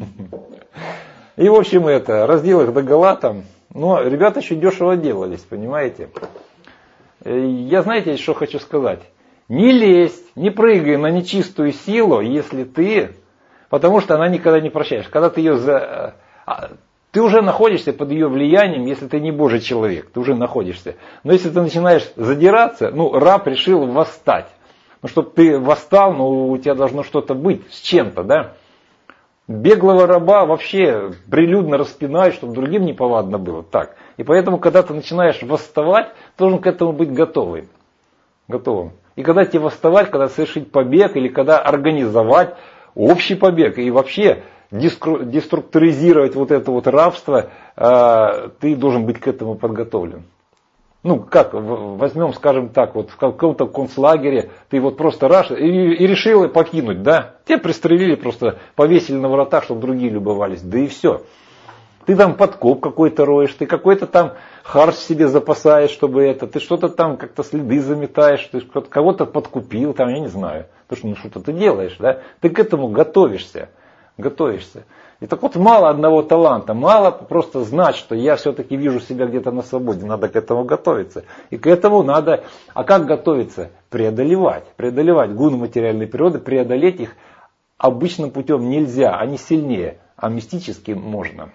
[SPEAKER 1] И в общем раздел их догола там, но ребята еще дешево делались, понимаете. Я знаете, что хочу сказать? Не лезь, не прыгай на нечистую силу, если ты, потому что она никогда не прощаешь. Когда ты ты уже находишься под ее влиянием, если ты не Божий человек, ты уже находишься. Но если ты начинаешь задираться, раб решил восстать. Чтобы ты восстал, у тебя должно что-то быть, с чем-то, да? Беглого раба вообще прилюдно распинают, чтобы другим неповадно было. Так. И поэтому, когда ты начинаешь восставать, ты должен к этому быть готовым. И когда тебе восставать, когда совершить побег, или когда организовать общий побег, и вообще деструктуризировать вот это вот рабство, ты должен быть к этому подготовлен. Возьмем, скажем так, вот в каком-то концлагере, ты вот просто и решил покинуть, да? Тебя пристрелили, просто повесили на воротах, чтобы другие любовались, да и все. Ты там подкоп какой-то роешь, ты какой-то там харч себе запасаешь, чтобы ты что-то там как-то следы заметаешь, ты кого-то подкупил, там, я не знаю, потому что что-то ты делаешь, да? Ты к этому готовишься. И так вот мало одного таланта, мало просто знать, что я все-таки вижу себя где-то на свободе, надо к этому готовиться. И к этому надо, а как готовиться? Преодолевать гуны материальной природы, преодолеть их обычным путем нельзя, они сильнее, а мистически можно.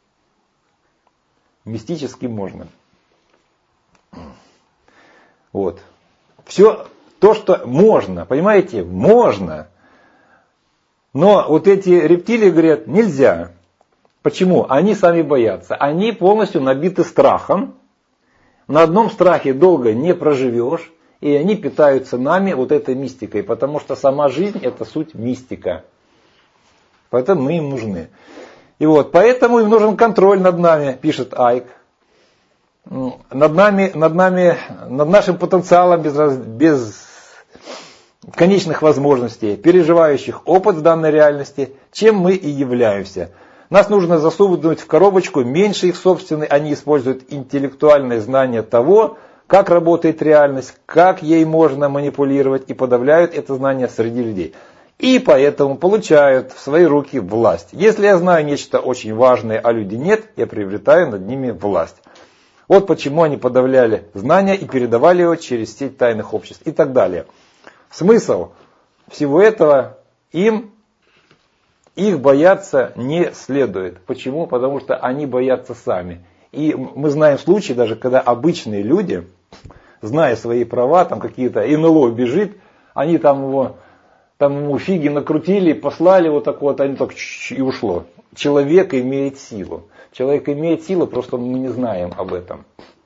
[SPEAKER 1] Вот. Все то, что можно, понимаете, можно. Но вот эти рептилии говорят, нельзя. Почему? Они сами боятся. Они полностью набиты страхом. На одном страхе долго не проживешь. И они питаются нами вот этой мистикой. Потому что сама жизнь это суть мистика. Поэтому мы им нужны. И вот, поэтому им нужен контроль над нами, пишет Айк. Над нашим потенциалом без конечных возможностей, переживающих опыт в данной реальности, чем мы и являемся. Нас нужно засунуть в коробочку меньше их собственной, они используют интеллектуальное знание того, как работает реальность, как ей можно манипулировать и подавляют это знание среди людей. И поэтому получают в свои руки власть. Если я знаю нечто очень важное, а люди нет, я приобретаю над ними власть. Вот почему они подавляли знания и передавали его через сеть тайных обществ и так далее. Смысл всего этого им Их бояться не следует. Почему? Потому что они боятся сами. И мы знаем случаи, даже когда обычные люди, зная свои права, там какие-то НЛО бежит, они ему фиги накрутили, послали вот так вот, они так и ушло. Человек имеет силу. Человек имеет силу, просто мы не знаем об этом.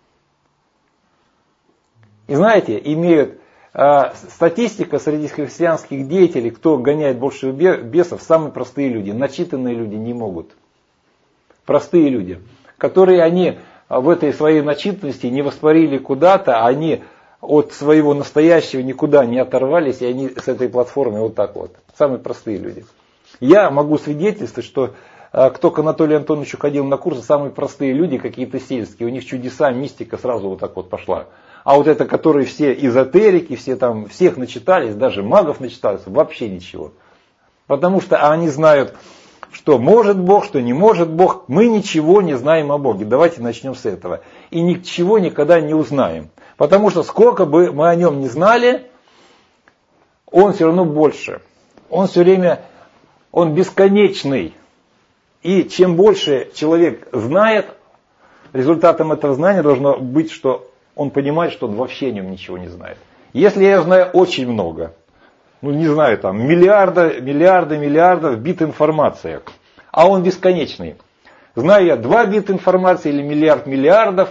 [SPEAKER 1] И знаете, имеют статистика среди христианских деятелей, кто гоняет больше бесов, самые простые люди, начитанные люди не могут. Простые люди, которые они в этой своей начитанности не воспарили куда-то, они от своего настоящего никуда не оторвались, и они с этой платформы вот так вот. Самые простые люди. Я могу свидетельствовать, что кто к Анатолию Антоновичу ходил на курсы, самые простые люди, какие-то сельские, у них чудеса, мистика сразу вот так вот пошла. А вот это, которые все эзотерики, всех начитались, даже магов начитались, вообще ничего. Потому что они знают, что может Бог, что не может Бог. Мы ничего не знаем о Боге. Давайте начнем с этого. И ничего никогда не узнаем. Потому что сколько бы мы о нем не знали, он все равно больше. Он все время, он бесконечный. И чем больше человек знает, результатом этого знания должно быть, что он понимает, что он вообще о нем ничего не знает. Если я знаю очень много, не знаю, миллиардов бит информации, а он бесконечный. Знаю я 2 бита информации или миллиард миллиардов,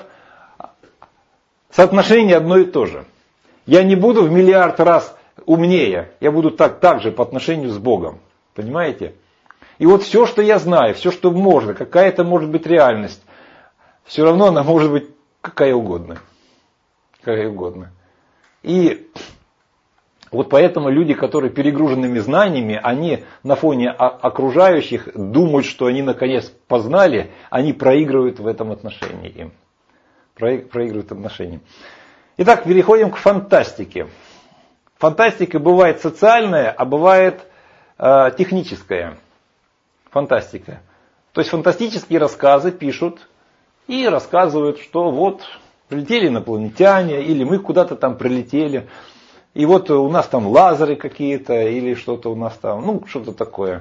[SPEAKER 1] соотношение одно и то же. Я не буду в миллиард раз умнее, я буду так же по отношению с Богом. Понимаете? И вот все, что я знаю, все, что можно, какая-то может быть реальность, все равно она может быть какая угодно. Какая угодно. И вот поэтому люди, которые перегруженными знаниями, они на фоне окружающих думают, что они наконец познали, они проигрывают в этом отношении им. Проигрывают отношения. Итак, переходим к фантастике. Фантастика бывает социальная, а бывает техническая. Фантастика. То есть фантастические рассказы пишут и рассказывают, что вот прилетели инопланетяне, или мы куда-то там прилетели, и вот у нас там лазеры какие-то, или что-то у нас там, что-то такое.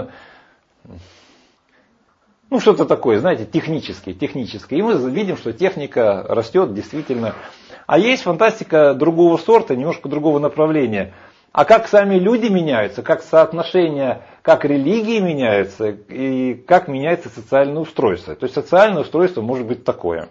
[SPEAKER 1] Что-то такое, знаете, техническое. И мы видим, что техника растет действительно. А есть фантастика другого сорта, немножко другого направления. А как сами люди меняются, как соотношения, как религии меняются, и как меняется социальное устройство. То есть социальное устройство может быть такое.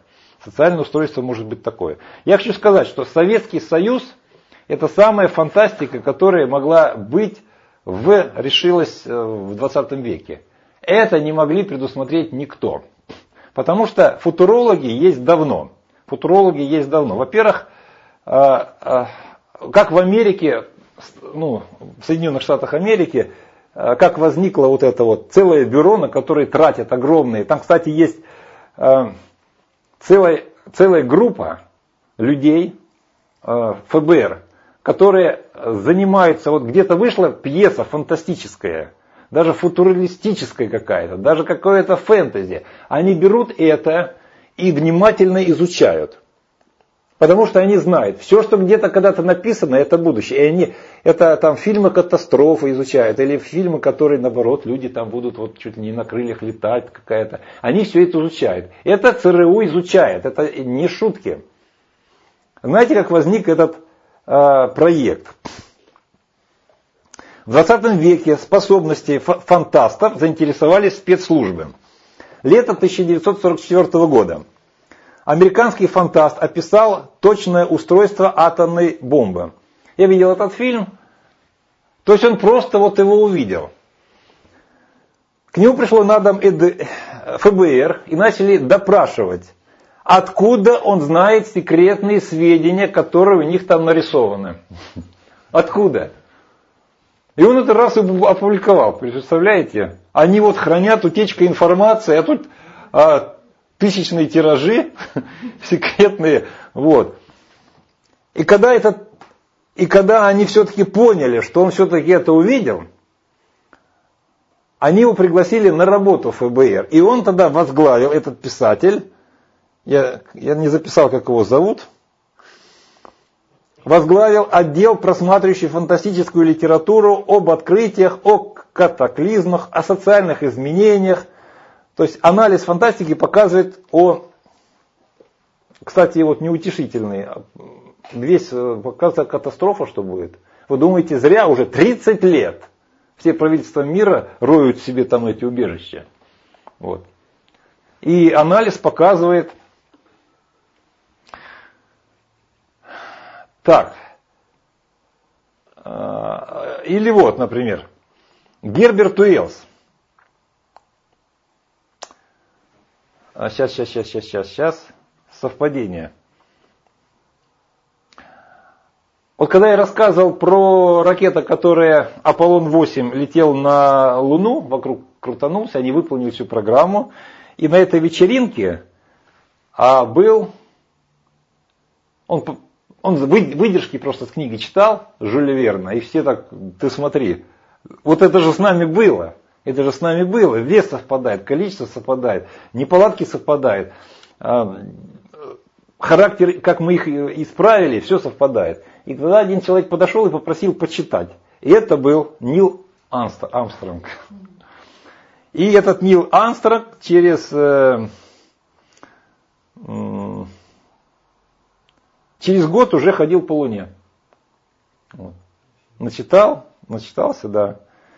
[SPEAKER 1] Я хочу сказать, что Советский Союз – это самая фантастика, которая могла быть, решилась в 20 веке. Это не могли предусмотреть никто. Потому что футурологи есть давно. Во-первых, как в Америке, в Соединенных Штатах Америки, как возникло вот это вот целое бюро, на которое тратят огромные. Там, кстати, есть целая группа людей, ФБР, которые занимаются, вот где-то вышла пьеса фантастическая, даже футуристическая какая-то, даже какое-то фэнтези. Они берут это и внимательно изучают. Потому что они знают, все, что где-то когда-то написано, это будущее. И это там фильмы катастрофы изучают, или фильмы, которые, наоборот, люди там будут вот чуть ли не на крыльях летать какая-то. Они все это изучают. Это ЦРУ изучает, это не шутки. Знаете, как возник этот проект? В 20 веке способности фантастов заинтересовались спецслужбы. Лето 1944 года. Американский фантаст описал точное устройство атомной бомбы. Я видел этот фильм. То есть он просто вот его увидел. К нему пришло на дом ФБР и начали допрашивать, откуда он знает секретные сведения, которые у них там нарисованы. Откуда? И он это раз опубликовал, представляете? Они вот хранят утечка информации, а тут тысячные тиражи секретные. Вот. И когда они все-таки поняли, что он все-таки это увидел, они его пригласили на работу в ФБР. И он тогда возглавил, этот писатель, я не записал, как его зовут, возглавил отдел, просматривающий фантастическую литературу об открытиях, о катаклизмах, о социальных изменениях. То есть анализ фантастики показывает кстати, вот неутешительный, весь показывает катастрофа, что будет. Вы думаете, зря уже 30 лет все правительства мира роют себе там эти убежища. Вот. И анализ показывает, так, или вот, например, Герберт Уэллс. Сейчас. Совпадение. Вот когда я рассказывал про ракету, которая Аполлон-8 летел на Луну, вокруг крутанулся, они выполнили всю программу. И на этой вечеринке был, он выдержки просто с книги читал, Жюля Верна, и все так, ты смотри, вот это же с нами было. Это же с нами было. Вес совпадает, количество совпадает, неполадки совпадают. Характер, как мы их исправили, все совпадает. И тогда один человек подошел и попросил почитать. И это был Нил Армстронг. И этот Нил Армстронг через год уже ходил по Луне. Вот. Начитался, да.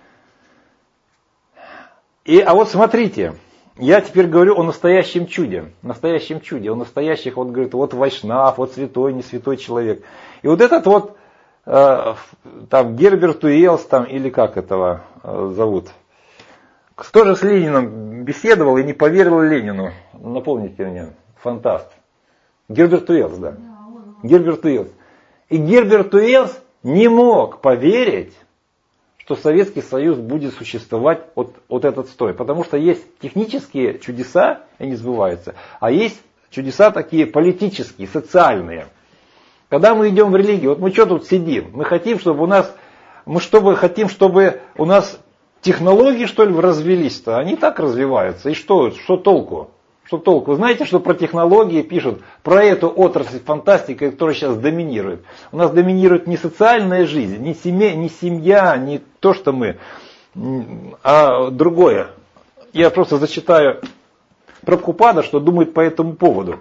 [SPEAKER 1] А вот смотрите, я теперь говорю о настоящем чуде. О настоящих, вот говорит, вот Вайшнав, вот святой, не святой человек. И вот этот вот, там, Герберт Уэллс, там, или как этого зовут, тоже с Лениным беседовал и не поверил Ленину. Напомните мне, фантаст. Герберт Уэллс, да. Герберт Уэллс. И Герберт Уэллс не мог поверить, что Советский Союз будет существовать вот этот стой. Потому что есть технические чудеса, и не сбываются, а есть чудеса такие политические, социальные. Когда мы идем в религию, вот мы что тут сидим? Мы хотим, чтобы у нас, хотим, чтобы у нас технологии, что ли, развелись-то? Они так развиваются. И что толку? Что толку? Вы знаете, что про технологии пишут, про эту отрасль фантастики, которая сейчас доминирует. У нас доминирует не социальная жизнь, не семья, не то, что мы, а другое. Я просто зачитаю Прабхупада, что думает по этому поводу.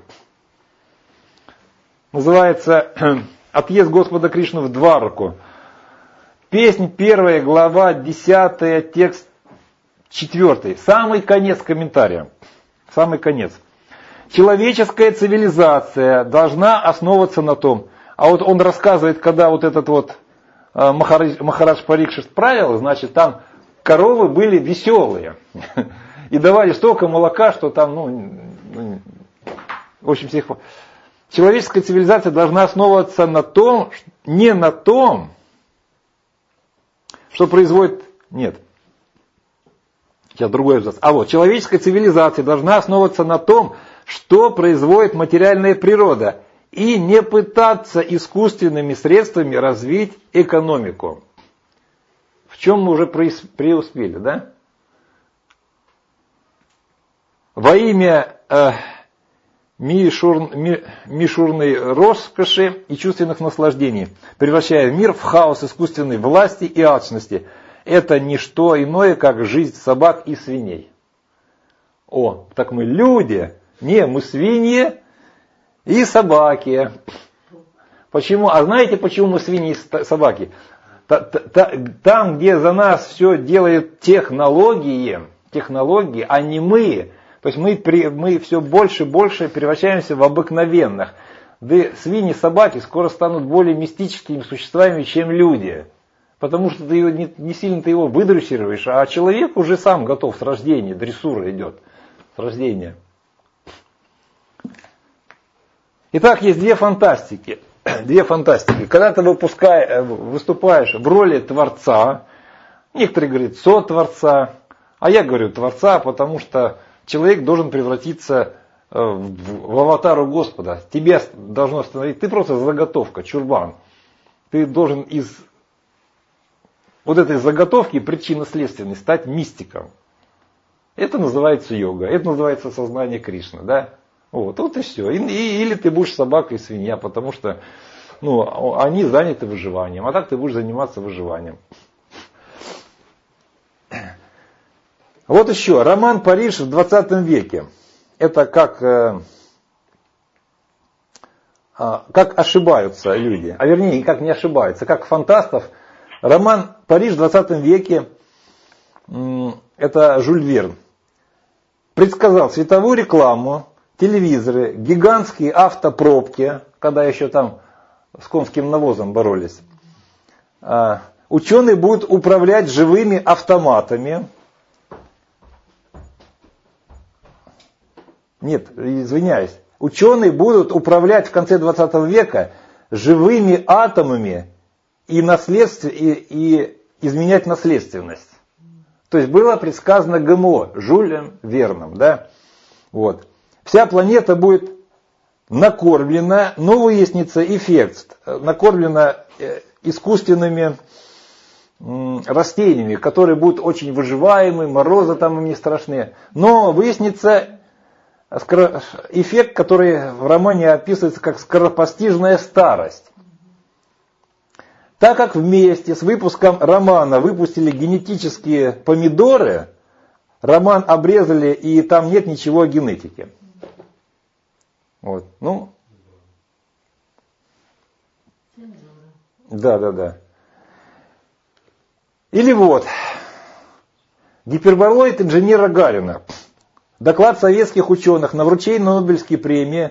[SPEAKER 1] Называется «Отъезд Господа Кришны в Двараку». Песнь 1 глава 10 текст 4. Самый конец комментария. Самый конец. Человеческая цивилизация должна основываться на том. А вот он рассказывает, когда вот этот вот Махарадж Парикшит правил, значит, там коровы были веселые. И давали столько молока, что там, в общем, всех... Человеческая цивилизация должна основываться на том, не на том, что производит... Нет. Сейчас другой абзац. Человеческая цивилизация должна основываться на том, что производит материальная природа, и не пытаться искусственными средствами развить экономику. В чем мы уже преуспели, да? Во имя мишурной роскоши и чувственных наслаждений, превращая мир в хаос искусственной власти и алчности. Это не что иное, как жизнь собак и свиней. Так мы люди, мы свиньи и собаки. Почему? А знаете, почему мы свиньи и собаки? Там, где за нас все делают технологии, а не мы. То есть мы все больше и больше превращаемся в обыкновенных. Да свиньи и собаки скоро станут более мистическими существами, чем люди. Потому что ты не сильно ты его выдрессируешь, а человек уже сам готов с рождения, дрессура идет с рождения. Итак, есть две фантастики. Когда ты выступаешь в роли Творца, некоторые говорят сотворца, а я говорю Творца, потому что человек должен превратиться в аватару Господа. Тебя должно остановить. Ты просто заготовка, чурбан. Ты должен из вот этой заготовки причинно-следственной стать мистиком. Это называется йога, это называется сознание Кришны. Да? Вот и все. Или ты будешь собака и свинья, потому что они заняты выживанием. А так ты будешь заниматься выживанием. Вот еще, роман «Париж» в 20 веке. Это как ошибаются люди, а вернее, как не ошибаются, как фантастов. Роман «Париж» в 20 веке, это Жюль Верн, предсказал световую рекламу, телевизоры, гигантские автопробки, когда еще там с конским навозом боролись. Ученые будут управлять живыми автоматами. Нет, извиняюсь. Ученые будут управлять в конце 20 века живыми атомами и изменять наследственность. То есть было предсказано ГМО Жюлем Верном. Да? Вот. Вся планета будет накормлена, но выяснится эффект, накормлена искусственными растениями, которые будут очень выживаемы, морозы там им не страшны. Но выяснится эффект, который в романе описывается как скоропостижная старость. Так как вместе с выпуском романа выпустили генетические помидоры, роман обрезали, и там нет ничего о генетике. Вот. Ну. Да. Или вот. Гиперболоид инженера Гарина. Доклад советских ученых на вручении Нобелевской премии.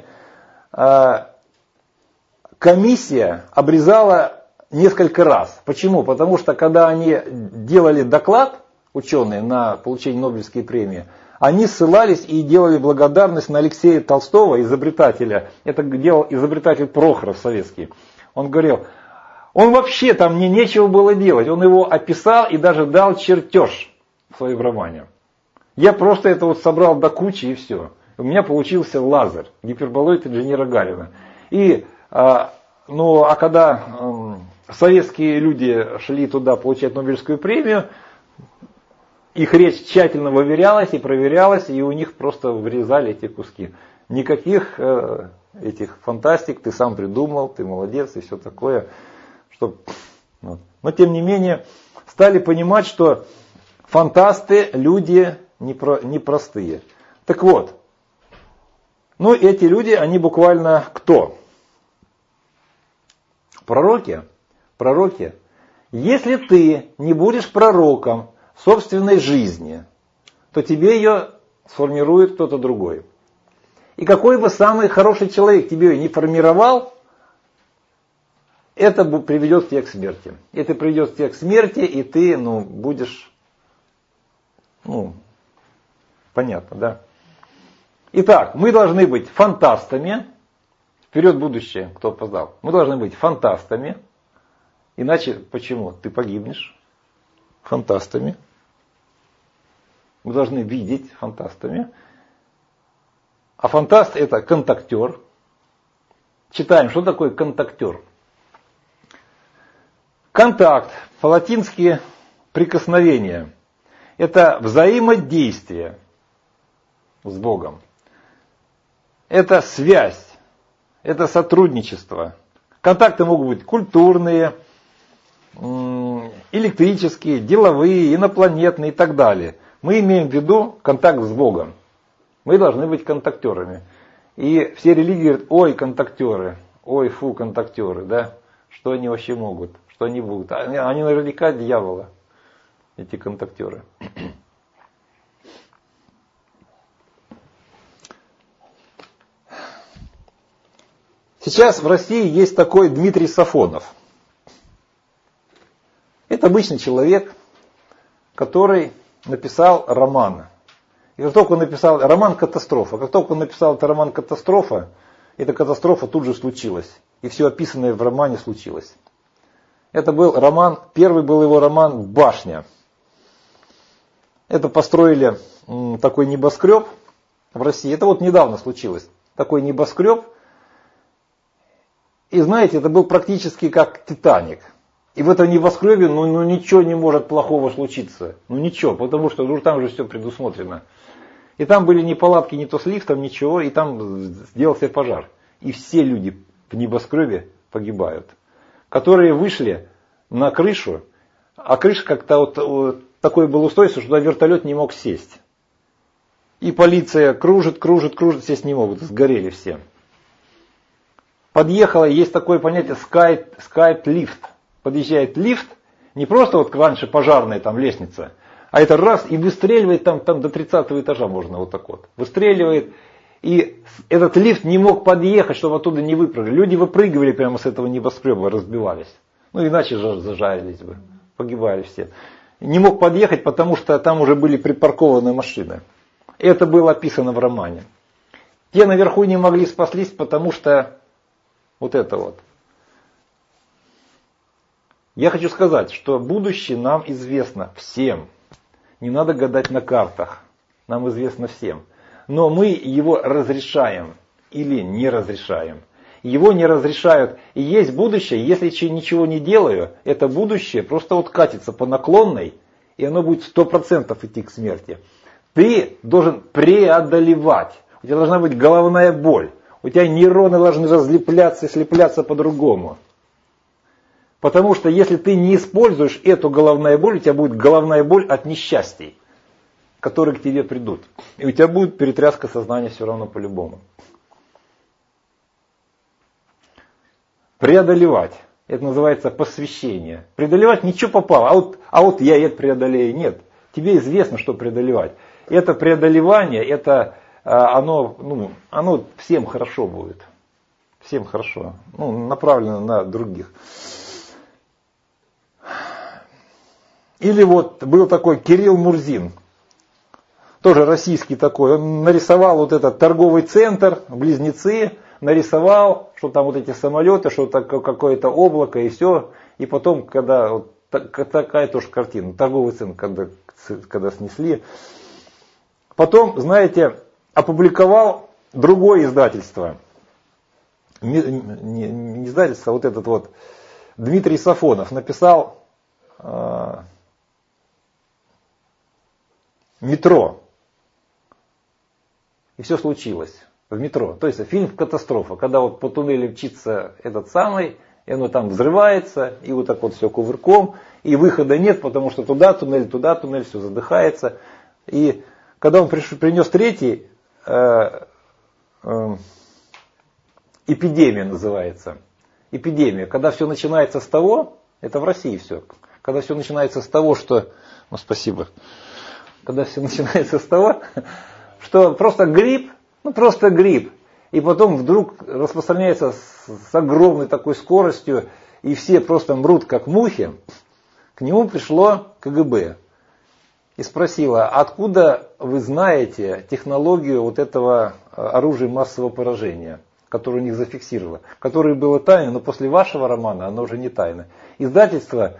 [SPEAKER 1] Комиссия обрезала несколько раз. Почему? Потому что когда они делали доклад, ученые, на получение Нобелевской премии, они ссылались и делали благодарность на Алексея Толстого, изобретателя. Это делал изобретатель Прохоров советский. Он говорил, он вообще там мне нечего было делать. Он его описал и даже дал чертеж в своем романе. Я просто это вот собрал до кучи и все. У меня получился лазер, гиперболоид инженера Гарина. И, когда советские люди шли туда получать Нобелевскую премию, их речь тщательно выверялась и проверялась, и у них просто вырезали эти куски. Никаких этих фантастик, ты сам придумал, ты молодец и все такое. Вот. Но тем не менее стали понимать, что фантасты люди непростые. Так вот, эти люди, они буквально кто? Пророки. Если ты не будешь пророком собственной жизни, то тебе ее сформирует кто-то другой. И какой бы самый хороший человек тебе ее не формировал, это приведет тебя к смерти. Это приведет тебя к смерти, и ты будешь, понятно, да? Итак, мы должны быть фантастами. Вперед будущее, кто опоздал. Мы должны быть фантастами. Иначе почему? Ты погибнешь. Фантастами. Мы должны видеть фантастами. А фантаст это контактер. Читаем, что такое контактер. Контакт, по-латински прикосновение. Это взаимодействие с Богом. Это связь. Это сотрудничество. Контакты могут быть культурные, электрические, деловые, инопланетные и так далее. Мы имеем в виду контакт с Богом. Мы должны быть контактерами. И все религии говорят, ой, контактеры, ой, фу, контактеры, да? Что они вообще могут, что они будут. Они наверняка дьявола, эти контактеры. Сейчас в России есть такой Дмитрий Сафонов. Это обычный человек, который написал роман. И как только он написал роман «Катастрофа», как только он написал этот роман «Катастрофа», эта катастрофа тут же случилась. И все описанное в романе случилось. Это был роман, первый был его роман «Башня». Это построили такой небоскреб в России. Это вот недавно случилось. Такой небоскреб. И знаете, это был практически как «Титаник». И в этом небоскребе ничего не может плохого случиться. Ничего, потому что там же все предусмотрено. И там были ни палатки, ни то с лифтом, ничего, и там сделался пожар. И все люди в небоскребе погибают. Которые вышли на крышу, а крыша как-то такое было устройство, что туда вертолет не мог сесть. И полиция кружит, сесть не могут, сгорели все. Подъехала, есть такое понятие скайп-лифт. Подъезжает лифт, не просто вот раньше пожарная там лестница, а это раз и выстреливает там до 30 этажа можно вот так вот. Выстреливает, и этот лифт не мог подъехать, чтобы оттуда не выпрыгнули. Люди выпрыгивали прямо с этого небоскреба, разбивались. Ну иначе же зажарились бы, погибали все. Не мог подъехать, потому что там уже были припаркованы машины. Это было описано в романе. Те наверху не могли спаслись, потому что вот это вот. Я хочу сказать, что будущее нам известно всем. Не надо гадать на картах. Нам известно всем. Но мы его разрешаем или не разрешаем. Его не разрешают. И есть будущее, если ничего не делаю, это будущее просто вот катится по наклонной, и оно будет 100% идти к смерти. Ты должен преодолевать. У тебя должна быть головная боль. У тебя нейроны должны разлепляться и слепляться по-другому. Потому что если ты не используешь эту головную боль, у тебя будет головная боль от несчастий, которые к тебе придут. И у тебя будет перетряска сознания все равно по-любому. Преодолевать. Это называется посвящение. Преодолевать ничего попало. А вот я это преодолею. Нет. Тебе известно, что преодолевать. Это преодолевание, оно всем хорошо будет. Всем хорошо. Направлено на других. Или вот был такой Кирилл Мурзин. Тоже российский такой. Он нарисовал вот этот торговый центр, близнецы. Нарисовал, что там вот эти самолеты, что какое-то облако и все. И потом, когда вот такая тоже картина, торговый центр, когда снесли. Потом, знаете, опубликовал другое издательство. Не издательство, а вот этот вот Дмитрий Сафонов написал «Метро». И все случилось. В метро. То есть фильм «Катастрофа», когда вот по туннелю мчится этот самый, и оно там взрывается, и вот так вот все кувырком, и выхода нет, потому что туда туннель, все задыхается. И когда он принес третий, эпидемия называется. Эпидемия. Когда все начинается с того, это в России все, когда все начинается с того, что, спасибо, когда все начинается с того, что просто грипп, просто грипп. И потом вдруг распространяется с огромной такой скоростью, и все просто мрут как мухи. К нему пришло КГБ и спросило: откуда вы знаете технологию вот этого оружия массового поражения, которое у них зафиксировано, которое было тайно, но после вашего романа оно уже не тайно. Издательства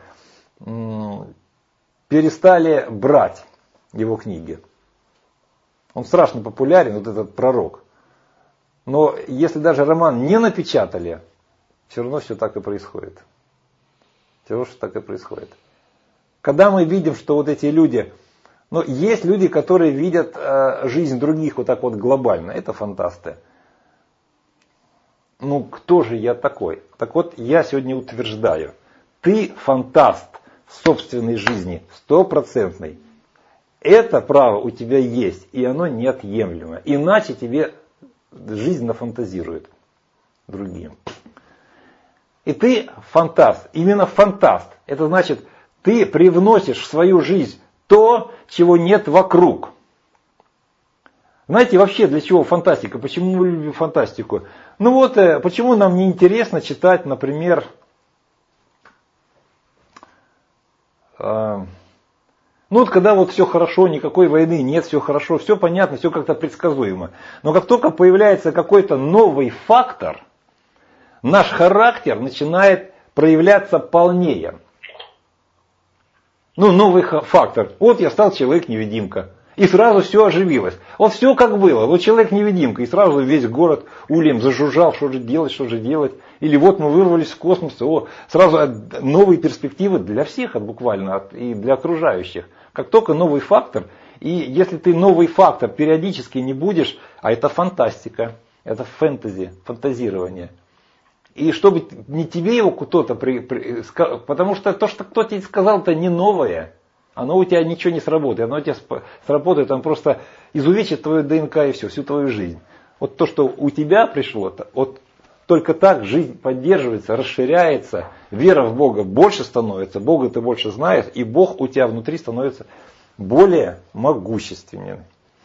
[SPEAKER 1] перестали брать его книги. Он страшно популярен, вот этот пророк. Но если даже роман не напечатали, все равно все так и происходит. Все равно так и происходит. Когда мы видим, что вот эти люди, есть люди, которые видят жизнь других вот так вот глобально, это фантасты. Кто же я такой? Так вот, я сегодня утверждаю, ты фантаст в собственной жизни, 100%. Это право у тебя есть, и оно неотъемлемо. Иначе тебе жизнь нафантазирует другим. И ты фантаст, именно фантаст. Это значит, ты привносишь в свою жизнь то, чего нет вокруг. Знаете, вообще для чего фантастика? Почему мы любим фантастику? Почему нам не интересно читать, например, когда вот все хорошо, никакой войны нет, все хорошо, все понятно, все как-то предсказуемо. Но как только появляется какой-то новый фактор, наш характер начинает проявляться полнее. Новый фактор. Вот я стал человек-невидимка. И сразу все оживилось. Вот все как было. Вот человек-невидимка. И сразу весь город ульем зажужжал, что же делать. Или вот мы вырвались в космос. Сразу новые перспективы для всех буквально и для окружающих. Как только новый фактор. И если ты новый фактор периодически не будешь, а это фантастика, это фэнтези, фантазирование. И чтобы не тебе его кто-то, потому что то, что кто тебе сказал, это не новое. Оно у тебя ничего не сработает. Оно у тебя сработает, оно просто изувечит твою ДНК и все, всю твою жизнь. Вот то, что у тебя пришло, вот только так жизнь поддерживается, расширяется, вера в Бога больше становится, Бога ты больше знаешь, и Бог у тебя внутри становится более могущественным.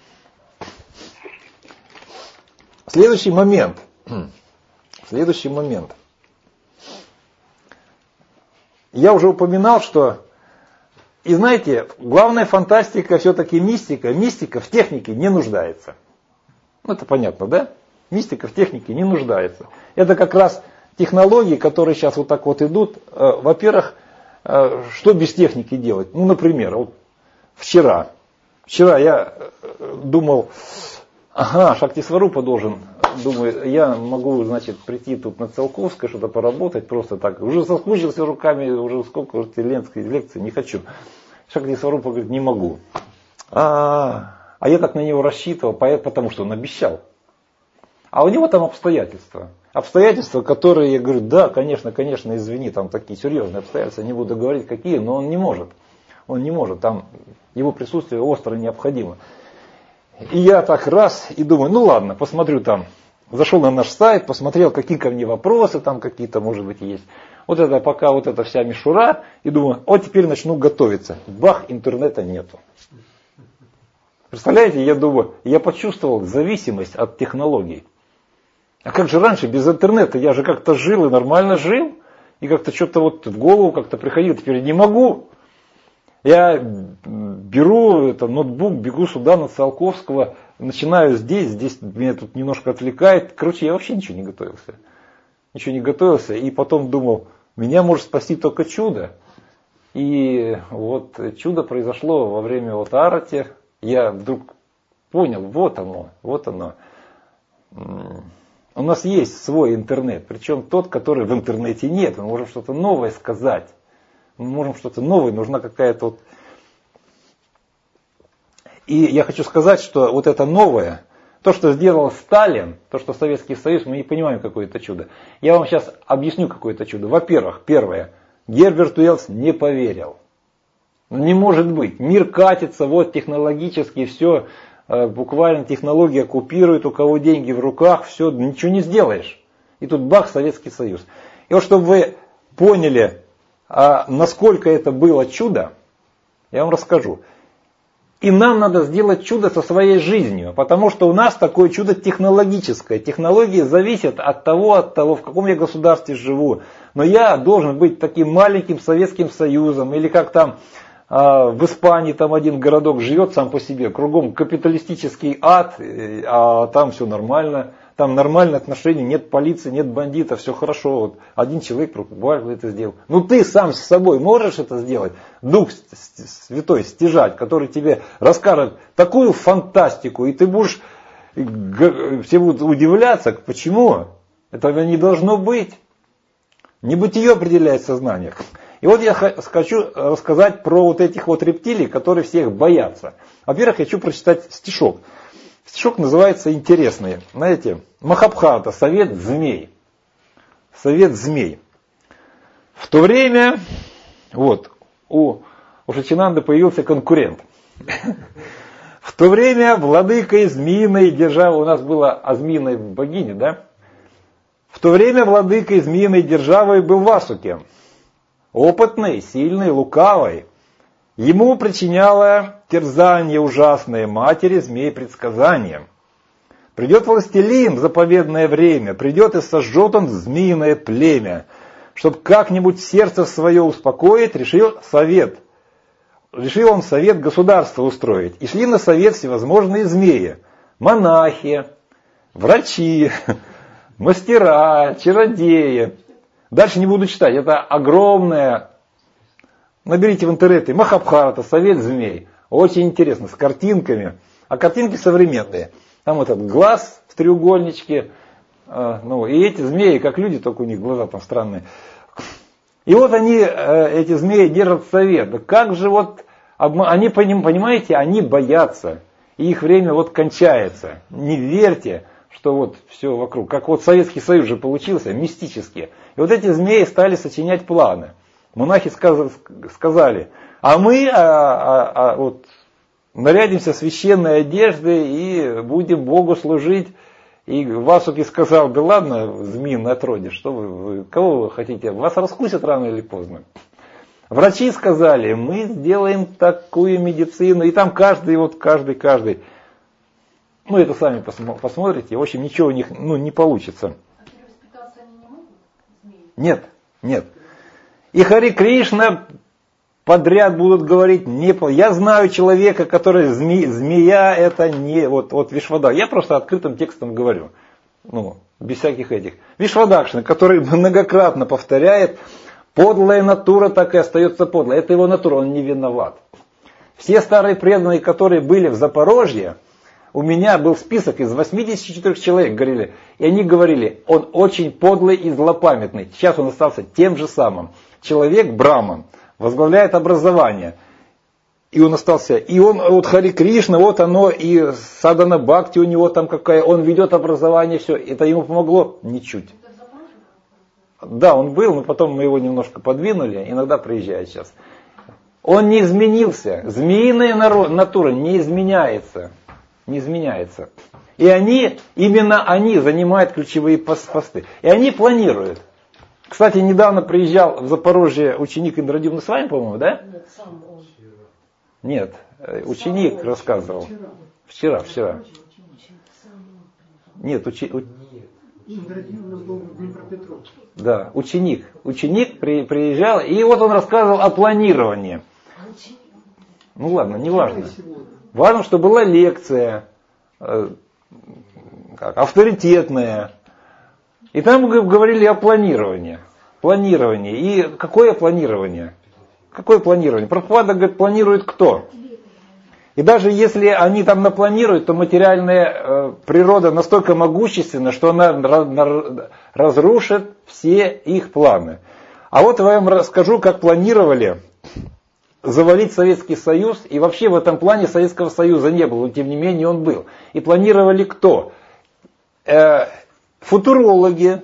[SPEAKER 1] Следующий момент. Я уже упоминал, что, и знаете, главная фантастика все-таки мистика. Мистика в технике не нуждается. Ну, это понятно, да? Мистика в технике не нуждается. Это как раз технологии, которые сейчас вот так вот идут. Во-первых, что без техники делать? Ну, например, вот вчера я думал, Шактисварупа должен, думаю, я могу, значит, прийти тут на Циолковское, что-то поработать, просто так. Уже соскучился руками, уже сколько лекций, не хочу. Шактисварупа говорит, не могу. А я так на него рассчитывал, потому что он обещал. А у него там обстоятельства. Обстоятельства, которые, я говорю, да, конечно, извини, там такие серьезные обстоятельства, не буду говорить какие, но он не может. Он не может, там его присутствие остро необходимо. И я так раз и думаю, ну ладно, посмотрю там. Зашел на наш сайт, посмотрел, какие ко мне вопросы там какие-то, может быть, есть. Вот это пока вот эта вся мишура, и думаю, вот теперь начну готовиться. Бах, интернета нету. Представляете, я думаю, я почувствовал зависимость от технологий. А как же раньше, без интернета, я же как-то жил и нормально жил, и как-то что-то вот в голову как-то приходило, теперь не могу. Я беру ноутбук, бегу сюда на Циолковского, начинаю здесь меня тут немножко отвлекает. Короче, я вообще ничего не готовился. И потом думал, меня может спасти только чудо. И вот чудо произошло во время вот Арати. Я вдруг понял, вот оно. У нас есть свой интернет, причем тот, который в интернете нет. Мы можем что-то новое сказать. Мы можем что-то новое, нужна какая-то вот... И я хочу сказать, что вот это новое, то, что сделал Сталин, то, что Советский Союз, мы не понимаем, какое это чудо. Я вам сейчас объясню, какое это чудо. Во-первых, первое, Герберт Уэллс не поверил. Не может быть. Мир катится, вот технологически все, буквально технология оккупирует, у кого деньги в руках, все, ничего не сделаешь. И тут бах, Советский Союз. И вот чтобы вы поняли, насколько это было чудо, я вам расскажу. И нам надо сделать чудо со своей жизнью, потому что у нас такое чудо технологическое. Технологии зависят от того, в каком я государстве живу. Но я должен быть таким маленьким Советским Союзом, или как там в Испании там один городок живет сам по себе, кругом капиталистический ад, а там все нормально. Там нормальные отношения, нет полиции, нет бандитов, все хорошо. Вот один человек буквально это сделал. Ну ты сам с собой можешь это сделать? Дух Святой стяжать, который тебе расскажет такую фантастику, и ты будешь, все будут удивляться, почему? Этого не должно быть. Небытие определяет сознание. И вот я хочу рассказать про вот этих вот рептилий, которые всех боятся. Во-первых, я хочу прочитать стишок. Стишок называется интересный. Знаете, Махабхарата, совет змей. Совет змей. В то время вот, у Шачинанды появился конкурент. В то время владыкой змеиной державы, у нас было о змеиной богине, да? В то время владыкой змеиной державы был Васуки. Опытный, сильный, лукавый. Ему причиняла терзание ужасное матери змей предсказанием. Придет властелин в заповедное время, придет и сожжет он змеиное племя. Чтоб как-нибудь сердце свое успокоить, решил он совет государства устроить. И шли на совет всевозможные змеи. Монахи, врачи, мастера, чародеи. Дальше не буду читать, это огромное. Наберите в интернете Махабхарата, совет змей. Очень интересно, с картинками. А картинки современные. Там этот глаз в треугольничке. И эти змеи, как люди, только у них глаза там странные. И вот они, эти змеи, держат совет. Да как же вот, они, понимаете, они боятся. И их время вот кончается. Не верьте, что вот все вокруг. Как вот Советский Союз же получился, мистически. И вот эти змеи стали сочинять планы. Монахи сказали, а мы вот, нарядимся в священной одежды и будем Богу служить. И Васуки сказал, да ладно, змеиное отродье, что вы, кого вы хотите, вас раскусят рано или поздно. Врачи сказали, мы сделаем такую медицину, и там каждый, ну это сами посмотрите, в общем ничего у них не получится.
[SPEAKER 3] А перевоспитаться они не могут, змеи?
[SPEAKER 1] Нет. И Хари Кришна подряд будут говорить, я знаю человека, который змея это не, вот Вишвадак, я просто открытым текстом говорю, без всяких этих. Вишвадакшина, который многократно повторяет, подлая натура так и остается подлой, это его натура, он не виноват. Все старые преданные, которые были в Запорожье, у меня был список из 84 человек, говорили, и они говорили, он очень подлый и злопамятный, сейчас он остался тем же самым. Человек Браман, возглавляет образование. И он остался. И он, вот Хари Кришна, вот оно, и Садана Бхакти у него там какая, он ведет образование, все. Это ему помогло? Ничуть. Да, он был, но потом мы его немножко подвинули, иногда приезжает сейчас. Он не изменился. Змеиная натура не изменяется. Не изменяется. И именно они занимают ключевые посты. И они планируют. Кстати, недавно приезжал в Запорожье ученик Индрадюмна с вами, по-моему, да?
[SPEAKER 3] Нет, сам он.
[SPEAKER 1] Нет, ученик рассказывал. Вчера. Нет,
[SPEAKER 2] Индрадюмна был в Днепропетровске.
[SPEAKER 1] Да, ученик приезжал, и вот он рассказывал о планировании. Ну ладно, не важно. Важно, что была лекция, авторитетная. И там говорили о планировании. И какое планирование? Какое планирование? Прабхупада говорит, планирует кто? И даже если они там напланируют, то материальная природа настолько могущественна, что она разрушит все их планы. А вот я вам расскажу, как планировали завалить Советский Союз. И вообще в этом плане Советского Союза не было, но тем не менее он был. И планировали кто? Футурологи,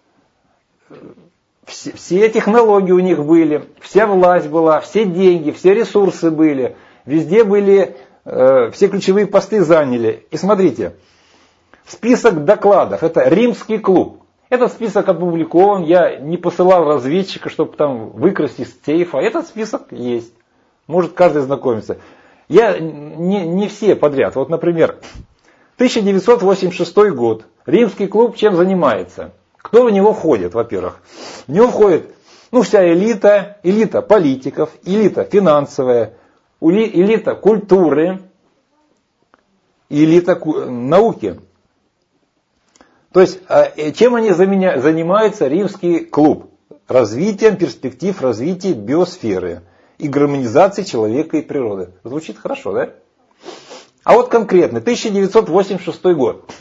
[SPEAKER 1] все технологии у них были, вся власть была, все деньги, все ресурсы были, везде были, все ключевые посты заняли. И смотрите, список докладов, это Римский клуб. Этот список опубликован, я не посылал разведчика, чтобы там выкрасть из сейфа. Этот список есть, может каждый знакомиться. Я не все подряд, вот например, 1986 год. Римский клуб чем занимается? Кто в него входит, во-первых? В него входит вся элита политиков, элита финансовая, элита культуры, элита науки. То есть, чем они занимаются, Римский клуб? Развитием перспектив развития биосферы и гармонизации человека и природы. Звучит хорошо, да? А вот конкретно, 1986 год.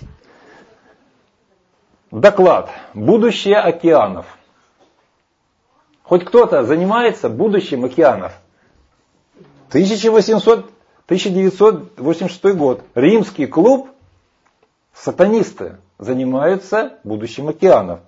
[SPEAKER 1] Доклад «Будущее океанов». Хоть кто-то занимается будущим океанов? 1986 год. Римский клуб, сатанисты, занимаются будущим океанов.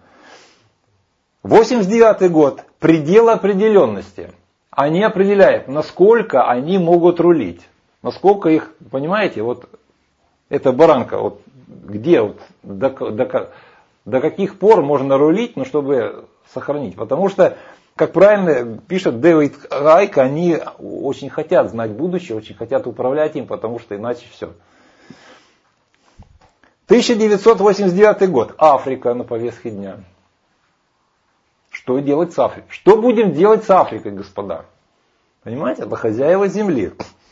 [SPEAKER 1] 1989 год. Предел определенности. Они определяют, насколько они могут рулить. Насколько их, понимаете, вот эта баранка, вот где вот до каких пор можно рулить, но чтобы сохранить. Потому что, как правильно пишет Дэвид Icke, они очень хотят знать будущее, очень хотят управлять им, потому что иначе все. 1989 год. Африка на повестке дня. Что делать с Африкой? Что будем делать с Африкой, господа? Понимаете, это хозяева земли.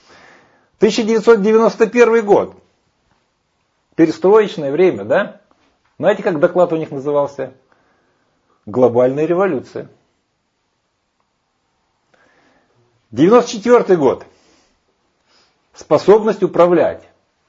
[SPEAKER 1] 1991 год. Перестроечное время, да? Знаете, как доклад у них назывался? Глобальная революция. 94 год. Способность управлять.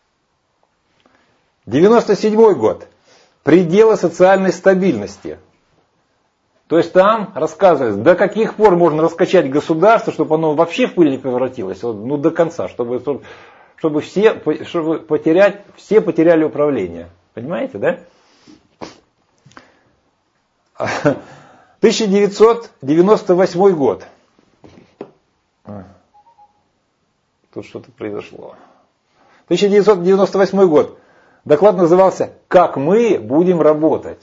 [SPEAKER 1] 97 год. Пределы социальной стабильности. То есть там рассказывается, до каких пор можно раскачать государство, чтобы оно вообще в пыль не превратилось, до конца, чтобы все потеряли управление. Понимаете, да? 1998 год. Тут что-то произошло. 1998 год. Доклад назывался «Как мы будем работать».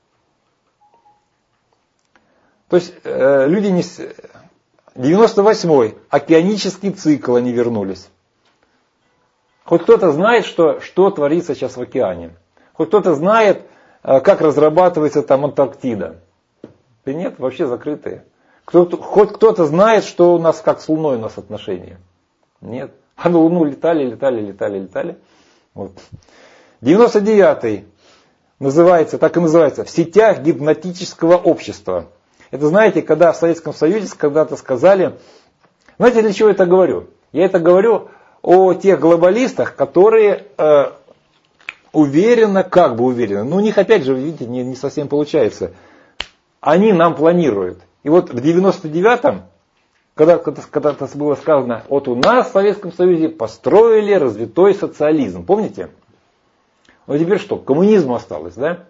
[SPEAKER 1] То есть люди не... 98-й. Океанический цикл, они вернулись. Хоть кто-то знает, что творится сейчас в океане. Хоть кто-то знает, как разрабатывается там Антарктида. Да нет, вообще закрытые. Хоть кто-то знает, что у нас, как с Луной у нас отношения. Нет. А на Луну летали. Вот. 99-й называется, так и называется, «В сетях гипнотического общества». Это знаете, когда в Советском Союзе когда-то сказали, знаете, для чего я это говорю? Я это говорю о тех глобалистах, которые уверенно, как бы уверенно, но у них опять же, видите, не совсем получается. Они нам планируют. И вот в 99-м, когда-то было сказано, вот у нас в Советском Союзе построили развитой социализм. Помните? Ну теперь что, коммунизм осталось, да?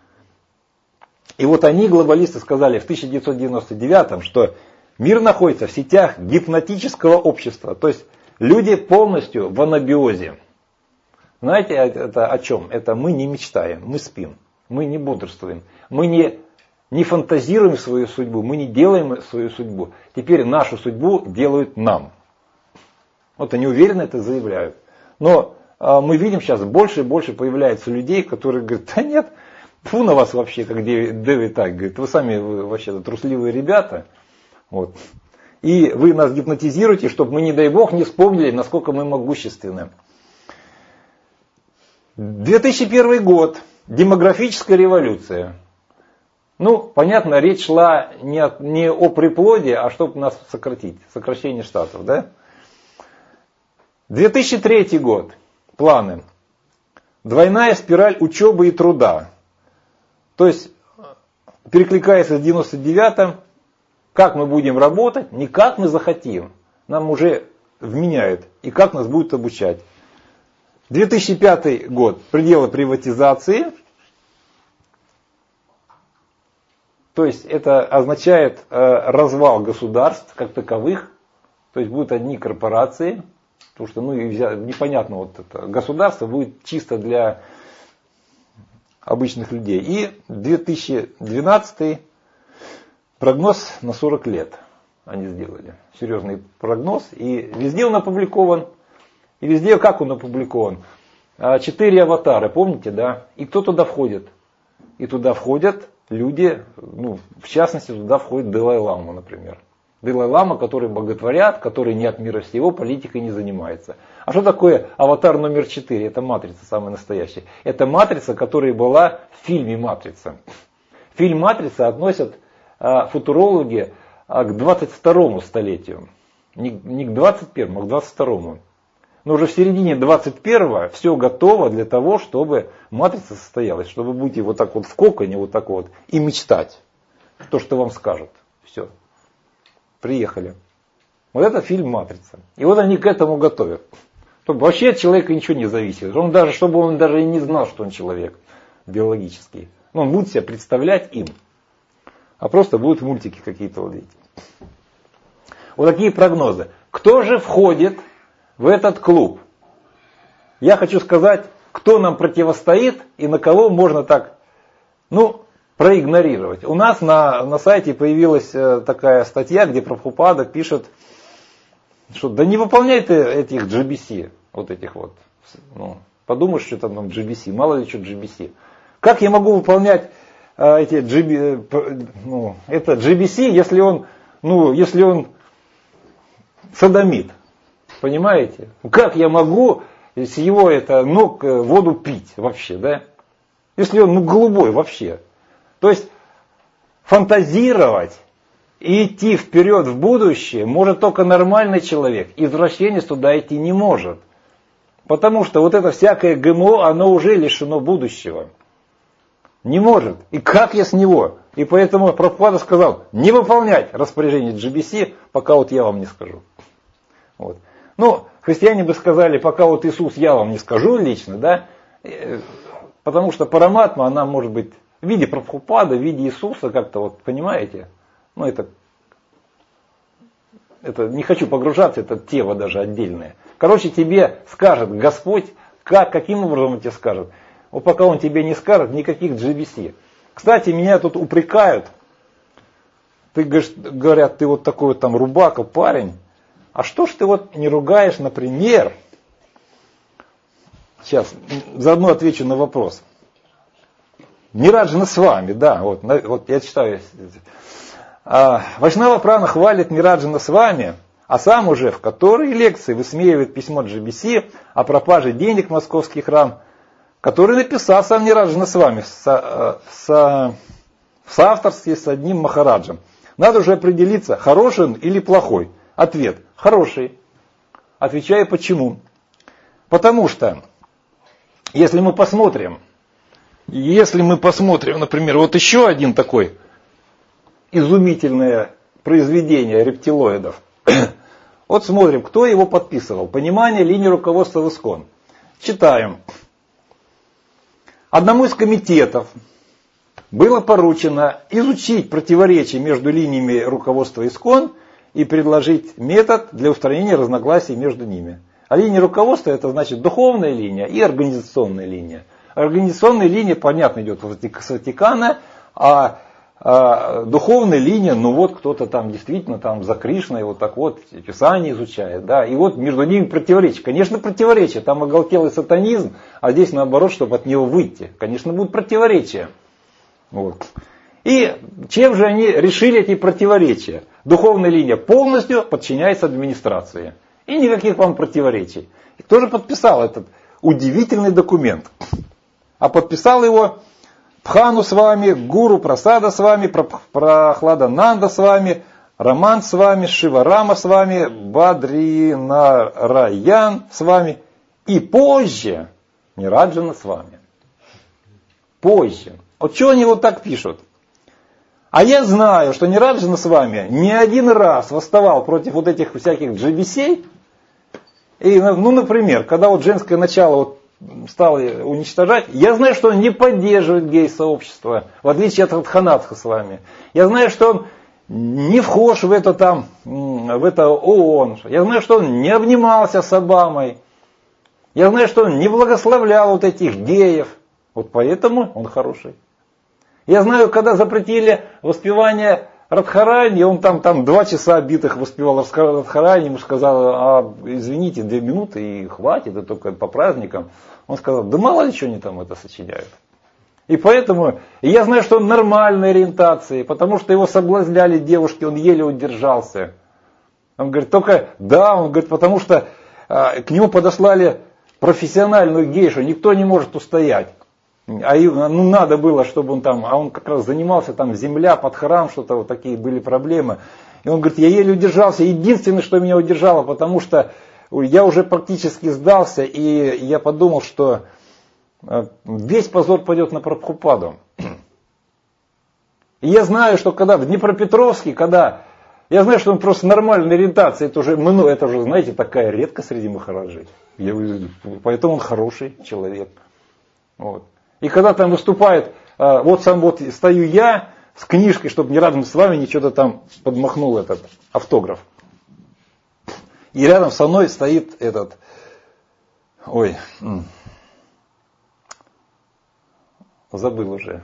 [SPEAKER 1] И вот они, глобалисты, сказали в 1999-м, что мир находится в сетях гипнотического общества. То есть люди полностью в анабиозе. Знаете, это о чем? Это мы не мечтаем, мы спим, мы не бодрствуем, мы не фантазируем свою судьбу, мы не делаем свою судьбу. Теперь нашу судьбу делают нам. Вот они уверенно это заявляют. Но мы видим сейчас, больше и больше появляется людей, которые говорят, да нет, фу на вас вообще, как Дэвид так говорит, вы сами вообще трусливые ребята. Вот. И вы нас гипнотизируете, чтобы мы, не дай бог, не вспомнили, насколько мы могущественны. 2001 год. Демографическая революция. Ну, понятно, речь шла не о приплоде, а чтобы нас сократить. Сокращение штатов, да? 2003 год. Планы. Двойная спираль учебы и труда. То есть, перекликается с 99-м, как мы будем работать, не как мы захотим. Нам уже вменяют, и как нас будут обучать. 2005 год. Пределы приватизации. То есть, это означает развал государств как таковых. То есть, будут одни корпорации. Потому что, непонятно, вот это государство будет чисто для обычных людей. И 2012 прогноз на 40 лет они сделали. Серьезный прогноз. И везде он опубликован. И везде как он опубликован? 4 аватара, помните, да? И кто туда входит? И туда входят люди, в частности, туда входит Далай-лама, например. Далай-лама, который боготворят, который не от мира сего, политикой не занимается. А что такое аватар номер 4? Это матрица самая настоящая. Это матрица, которая была в фильме «Матрица». Фильм «Матрица» относят футурологи к 22-му столетию. Не к 21-му, а к 22-му. Но уже в середине 21-го все готово для того, чтобы матрица состоялась. Чтобы будете вот так вот в коконе, вот так вот, и мечтать. То, что вам скажут. Все. Приехали. Вот это фильм «Матрица». И вот они к этому готовят. Чтобы вообще от человека ничего не зависит. Чтобы он даже и не знал, что он человек биологический. Но он будет себя представлять им. А просто будут мультики какие-то вот эти. Вот такие прогнозы. Кто же входит в этот клуб? Я хочу сказать, кто нам противостоит и на кого можно так, проигнорировать. У нас на сайте появилась такая статья, где Прабхупада пишет, что да не выполняй ты этих GBC, вот этих вот. Подумаешь, что там GBC, мало ли что GBC. Как я могу выполнять эти GBC, если он содомит? Понимаете? Как я могу с его ног воду пить вообще, да? Если он голубой вообще. То есть фантазировать и идти вперед в будущее может только нормальный человек. Извращенец туда идти не может. Потому что вот это всякое ГМО, оно уже лишено будущего. Не может. И как я с него? И поэтому Прабхупада сказал, не выполнять распоряжение GBC, пока вот я вам не скажу. Вот. Христиане бы сказали, пока вот Иисус я вам не скажу лично, да, потому что параматма, она может быть В виде Прабхупады, в виде Иисуса как-то, вот понимаете? Ну это не хочу погружаться, это тема даже отдельная. Короче, тебе скажет Господь, каким образом он тебе скажет. Вот пока он тебе не скажет, никаких GBC. Кстати, меня тут упрекают. Говорят, ты вот такой вот там рубака, парень. А что ж ты вот не ругаешь, например, сейчас заодно отвечу на вопрос. Нираджана с вами, да, вот я читаю. Вайшнава Прана хвалит Нираджана с вами, а сам уже в которой лекции высмеивает письмо GBC о пропаже денег в московский храм, который написал сам Нираджана с вами в соавторстве с одним Махараджем. Надо уже определиться, хороший он или плохой. Ответ: хороший. Отвечаю почему. Потому что, если мы посмотрим, например, вот еще один такой изумительное произведение рептилоидов. Вот смотрим, кто его подписывал. Понимание линии руководства в ИСККОН. Читаем. Одному из комитетов было поручено изучить противоречия между линиями руководства ИСККОН и предложить метод для устранения разногласий между ними. А линия руководства — это значит духовная линия и организационная линия. Организационная линия, понятно, идет с Ватикана, а духовная линия, ну вот кто-то там действительно там за Кришной вот так вот Писание изучает, да, и вот между ними противоречия. Конечно, противоречия, там оголтелый сатанизм, а здесь наоборот, чтобы от него выйти. Конечно, будут противоречия. Вот. И чем же они решили эти противоречия? Духовная линия полностью подчиняется администрации. И никаких вам противоречий. И кто же подписал этот удивительный документ? А подписал его Пхану с вами, Гуру Прасада с вами, Прохладананда с вами, Роман с вами, Шиварама с вами, Бадринараян с вами. И позже Нираджана с вами. Позже. Вот что они вот так пишут? А я знаю, что Нираджана с вами не один раз восставал против вот этих всяких GBC. И, ну, например, когда вот женское начало вот стало уничтожать, я знаю, что он не поддерживает гей-сообщество, в отличие от Радханатха с вами. Я знаю, что он не вхож в это ООН. Я знаю, что он не обнимался с Обамой. Я знаю, что он не благословлял вот этих геев. Вот поэтому он хороший. Я знаю, когда запретили воспевание Радхарани, он там 2 часа битых воспевал Радхарани, ему сказал, извините, 2 минуты и хватит, это только по праздникам. Он сказал, да мало ли что они там это сочиняют. И поэтому, я знаю, что он нормальной ориентации, потому что его соблазняли девушки, он еле удержался. Он говорит, потому что к нему подослали профессиональную гейшу, никто не может устоять. Надо было, чтобы он там, а он как раз занимался там земля под храм, что-то вот такие были проблемы. И он говорит, я еле удержался, единственное, что меня удержало, потому что я уже практически сдался, и я подумал, что весь позор пойдет на Прабхупаду. И я знаю, что когда в Днепропетровске, я знаю, что он просто нормальной ориентации, это уже, знаете, такая редкость среди махараджей. Поэтому он хороший человек. Вот. И когда там выступает, вот стою я с книжкой, чтобы не рядом с вами ничего-то там подмахнул этот автограф. И рядом со мной стоит забыл уже.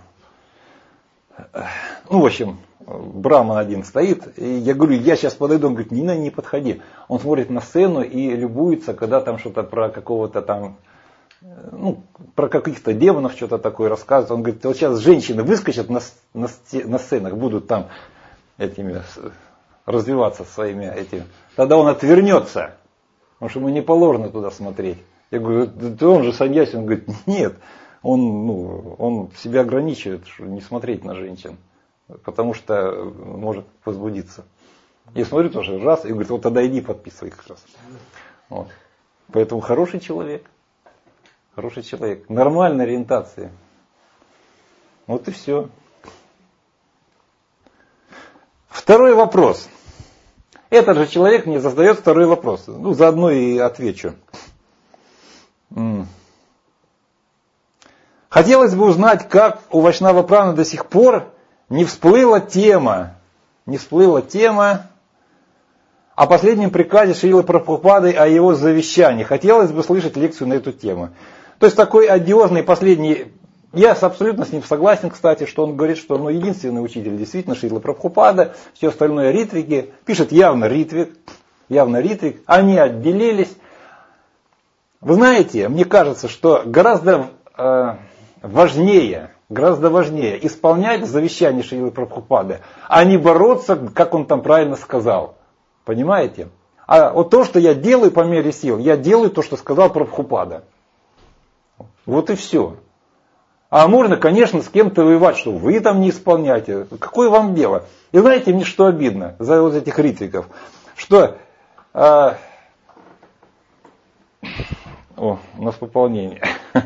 [SPEAKER 1] Ну, в общем, Браман один стоит, и я говорю, я сейчас подойду, он говорит, не подходи. Он смотрит на сцену и любуется, когда там что-то про какого-то там, про каких-то демонов что-то такое рассказывает. Он говорит, вот сейчас женщины выскочат на сценах, будут там развиваться своими этими. Тогда он отвернется, потому что ему не положено туда смотреть. Я говорю, да он же саньяси. Он говорит, нет, он себя ограничивает, чтобы не смотреть на женщин, потому что может возбудиться. И смотрит тоже раз, и говорит, вот тогда иди подписывай как раз. Вот. Поэтому хороший человек. Хороший человек. Нормальной ориентации. Вот и все. Второй вопрос. Этот же человек мне задает второй вопрос. Заодно и отвечу. Хотелось бы узнать, как у Вайшнава Праны до сих пор не всплыла тема о последнем приказе Шрилы Прабхупады о его завещании. Хотелось бы слышать лекцию на эту тему. То есть такой одиозный последний, я абсолютно с ним согласен, кстати, что он говорит, что единственный учитель действительно Шрила Прабхупада, все остальное ритвики, пишет явно ритвик, они отделились. Вы знаете, мне кажется, что гораздо важнее исполнять завещание Шрилы Прабхупады, а не бороться, как он там правильно сказал. Понимаете? А вот то, что я делаю по мере сил, я делаю то, что сказал Прабхупада. Вот и все. А можно, конечно, с кем-то воевать, что вы там не исполняете. Какое вам дело? И знаете, мне что обидно за вот этих ритвиков, что... у нас пополнение.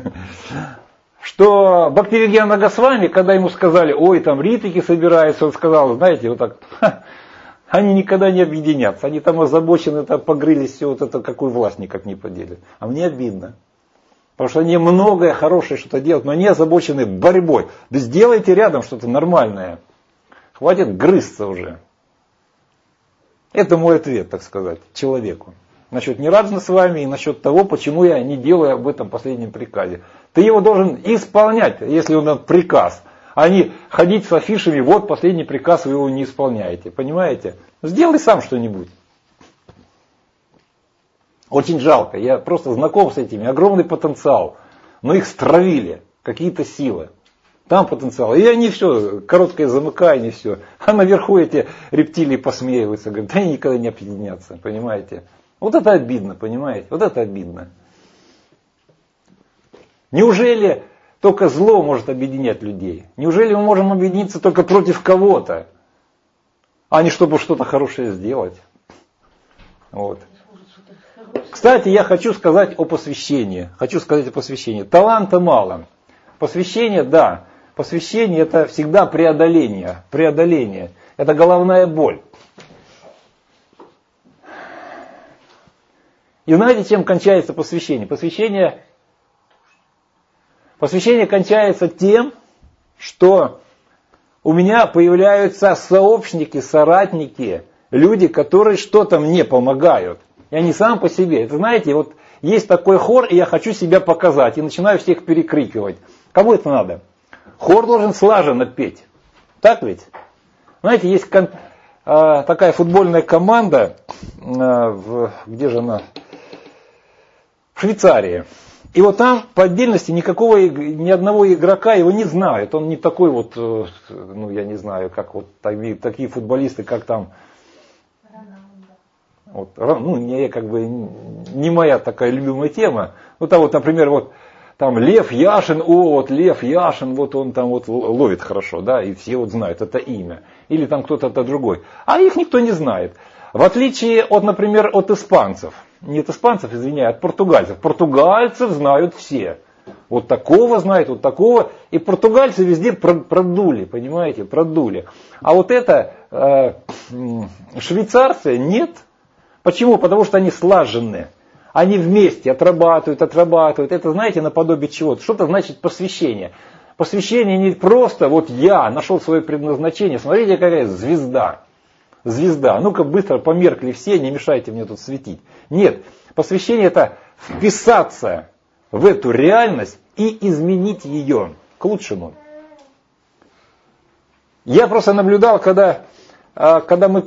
[SPEAKER 1] Что Бхактивидьяна Госвами, когда ему сказали, ой, там ритвики собираются, он сказал, знаете, вот так... Они никогда не объединятся. Они там озабочены, там погрылись, все вот это, какую власть никак не поделят. А мне обидно. Потому что они многое хорошее что-то делают, но они озабочены борьбой. Да сделайте рядом что-то нормальное. Хватит грызться уже. Это мой ответ, так сказать, человеку. Насчет нерадостно с вами и насчет того, почему я не делаю об этом последнем приказе. Ты его должен исполнять, если он приказ. А не ходить с афишами, вот последний приказ, вы его не исполняете. Понимаете? Сделай сам что-нибудь. Очень жалко. Я просто знаком с этими. Огромный потенциал. Но их стравили. Какие-то силы. Там потенциал. И они все, короткое замыкание, все. А наверху эти рептилии посмеиваются. Говорят, да они никогда не объединятся. Понимаете? Вот это обидно, понимаете? Вот это обидно. Неужели... Только зло может объединять людей. Неужели мы можем объединиться только против кого-то, а не чтобы что-то хорошее сделать? Вот. Кстати, я хочу сказать о посвящении. Таланта мало. Посвящение, да. Посвящение это всегда преодоление. Это головная боль. И знаете, чем кончается посвящение? Посвящение кончается тем, что у меня появляются сообщники, соратники, люди, которые что-то мне помогают. Я не сам по себе. Это знаете, вот есть такой хор, и я хочу себя показать, и начинаю всех перекрикивать. Кому это надо? Хор должен слаженно петь. Так ведь? Знаете, есть такая футбольная команда, где же она? В Швейцарии. И вот там по отдельности ни одного игрока его не знают. Он не такой вот, я не знаю, как вот такие футболисты, как там. Вот, не моя такая любимая тема. Ну там вот, например, вот там Лев Яшин, вот он там вот ловит хорошо, да, и все вот знают это имя. Или там кто-то другой. А их никто не знает. В отличие от, например, от испанцев. Не от испанцев, извиняюсь, от португальцев. Португальцев знают все. Вот такого знают, вот такого. И португальцы везде продули, понимаете, продули. А вот это швейцарцы нет. Почему? Потому что они слаженные. Они вместе отрабатывают. Это, знаете, наподобие чего-то. Что-то значит посвящение. Посвящение не просто вот я нашел свое предназначение. Смотрите, какая звезда. Ну-ка быстро померкли все, не мешайте мне тут светить. Нет, посвящение это вписаться в эту реальность и изменить ее к лучшему. Я просто наблюдал, когда мы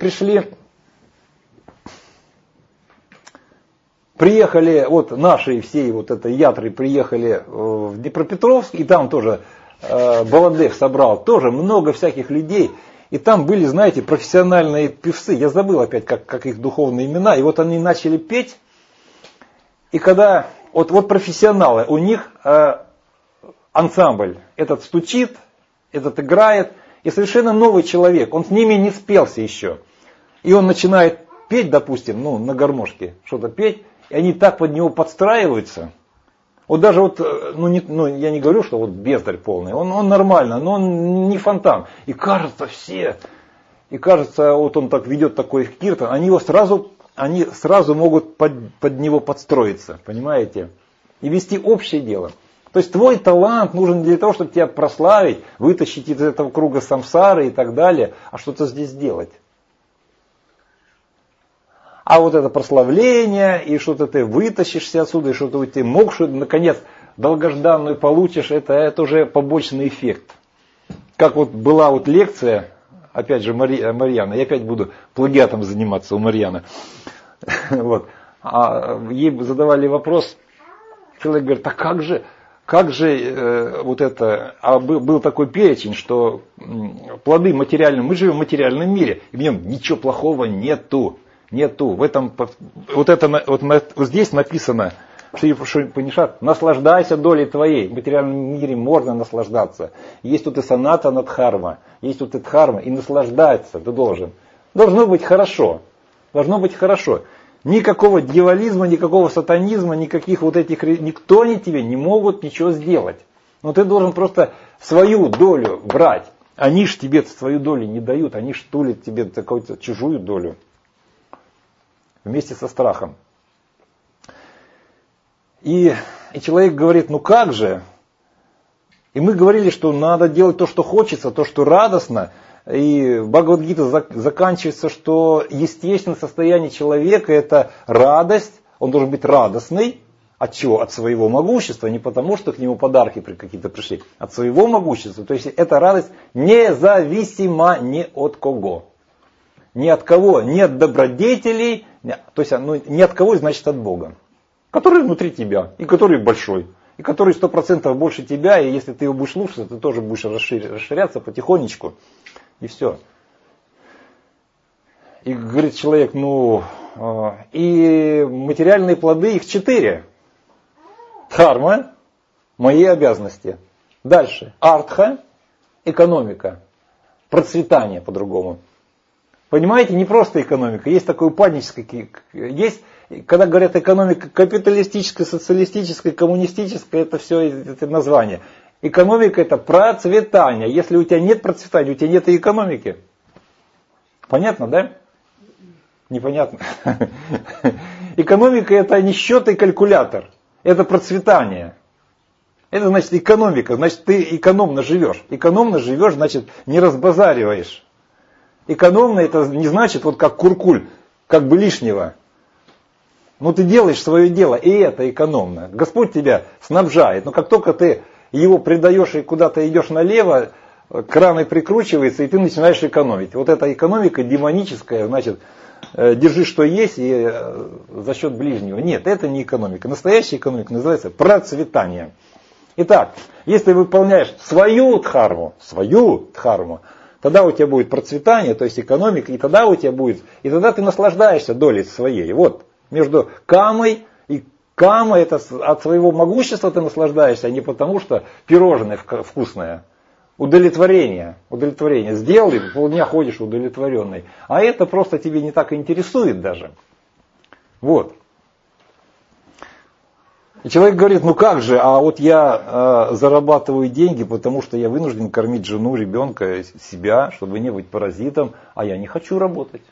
[SPEAKER 1] приехали, вот наши всей вот этой ятры приехали в Днепропетровск, и там тоже Баладев собрал, тоже много всяких людей. И там были, знаете, профессиональные певцы. Я забыл опять, как их духовные имена. И вот они начали петь. И когда вот профессионалы, у них ансамбль. Этот стучит, этот играет. И совершенно новый человек. Он с ними не спелся еще. И он начинает петь, допустим, на гармошке что-то петь. И они так под него подстраиваются. Вот даже я не говорю, что вот бездарь полный, он нормально, но он не фонтан. И кажется, вот он так ведет такой киртан, они сразу могут под него подстроиться, понимаете? И вести общее дело. То есть твой талант нужен для того, чтобы тебя прославить, вытащить из этого круга самсары и так далее, а что-то здесь делать. А вот это прославление, и что-то ты вытащишься отсюда, и что-то ты мокшу, наконец, долгожданную получишь, это уже побочный эффект. Как вот была вот лекция, опять же, Марьяна, я опять буду плагиатом заниматься у Марьяны. Вот. А ей задавали вопрос, человек говорит, а как же вот это, был такой перечень, что плоды материальные, мы живем в материальном мире, и в нем ничего плохого нету. В этом, вот здесь написано, наслаждайся долей твоей. В материальном мире можно наслаждаться. Есть тут и санатана дхарма, есть тут и дхарма, и наслаждаться ты должен. Должно быть хорошо. Должно быть хорошо. Никакого дьяволизма, никакого сатанизма, никаких вот этих, никто тебе не могут ничего сделать. Но ты должен просто свою долю брать. Они ж тебе свою долю не дают, они ж тулят тебе какую-то чужую долю. Вместе со страхом. И человек говорит, ну как же? И мы говорили, что надо делать то, что хочется, то, что радостно. И Бхагавад-гита заканчивается, что естественное состояние человека это радость. Он должен быть радостный. От чего? От своего могущества. Не потому, что к нему подарки какие-то пришли. От своего могущества. То есть эта радость независима ни от кого. Ни от кого. Ни от добродетелей. То есть ни от кого, значит от Бога. Который внутри тебя. И который большой. И который 100% больше тебя. И если ты его будешь слушаться, ты тоже будешь расширяться потихонечку. И все. И говорит человек, и материальные плоды, их 4. Дхарма, мои обязанности. Дальше. Артха, экономика. Процветание по-другому. Понимаете, не просто экономика. Есть такое упадническое. Есть, когда говорят экономика капиталистическая, социалистическая, коммунистическая, это все это название. Экономика это процветание. Если у тебя нет процветания, у тебя нет и экономики. Понятно, да? Непонятно. Экономика это не счет и калькулятор. Это процветание. Это значит экономика. Значит ты экономно живешь. Экономно живешь, значит не разбазариваешь. Экономно это не значит вот как куркуль, как бы лишнего. Но ты делаешь свое дело, и это экономно. Господь тебя снабжает. Но как только ты его предаешь и куда-то идешь налево, краны прикручиваются, и ты начинаешь экономить. Вот эта экономика демоническая, значит, держи что есть и за счет ближнего. Нет, это не экономика. Настоящая экономика называется процветание. Итак, если ты выполняешь свою дхарму, тогда у тебя будет процветание, то есть экономика, и тогда у тебя будет, и тогда ты наслаждаешься долей своей. Вот, между камой и кама, это от своего могущества ты наслаждаешься, а не потому, что пирожное вкусное. Удовлетворение. Сделал, и полдня ходишь удовлетворенный. А это просто тебе не так интересует даже. Вот. И человек говорит, ну как же, а вот я зарабатываю деньги, потому что я вынужден кормить жену, ребенка, себя, чтобы не быть паразитом, а я не хочу работать.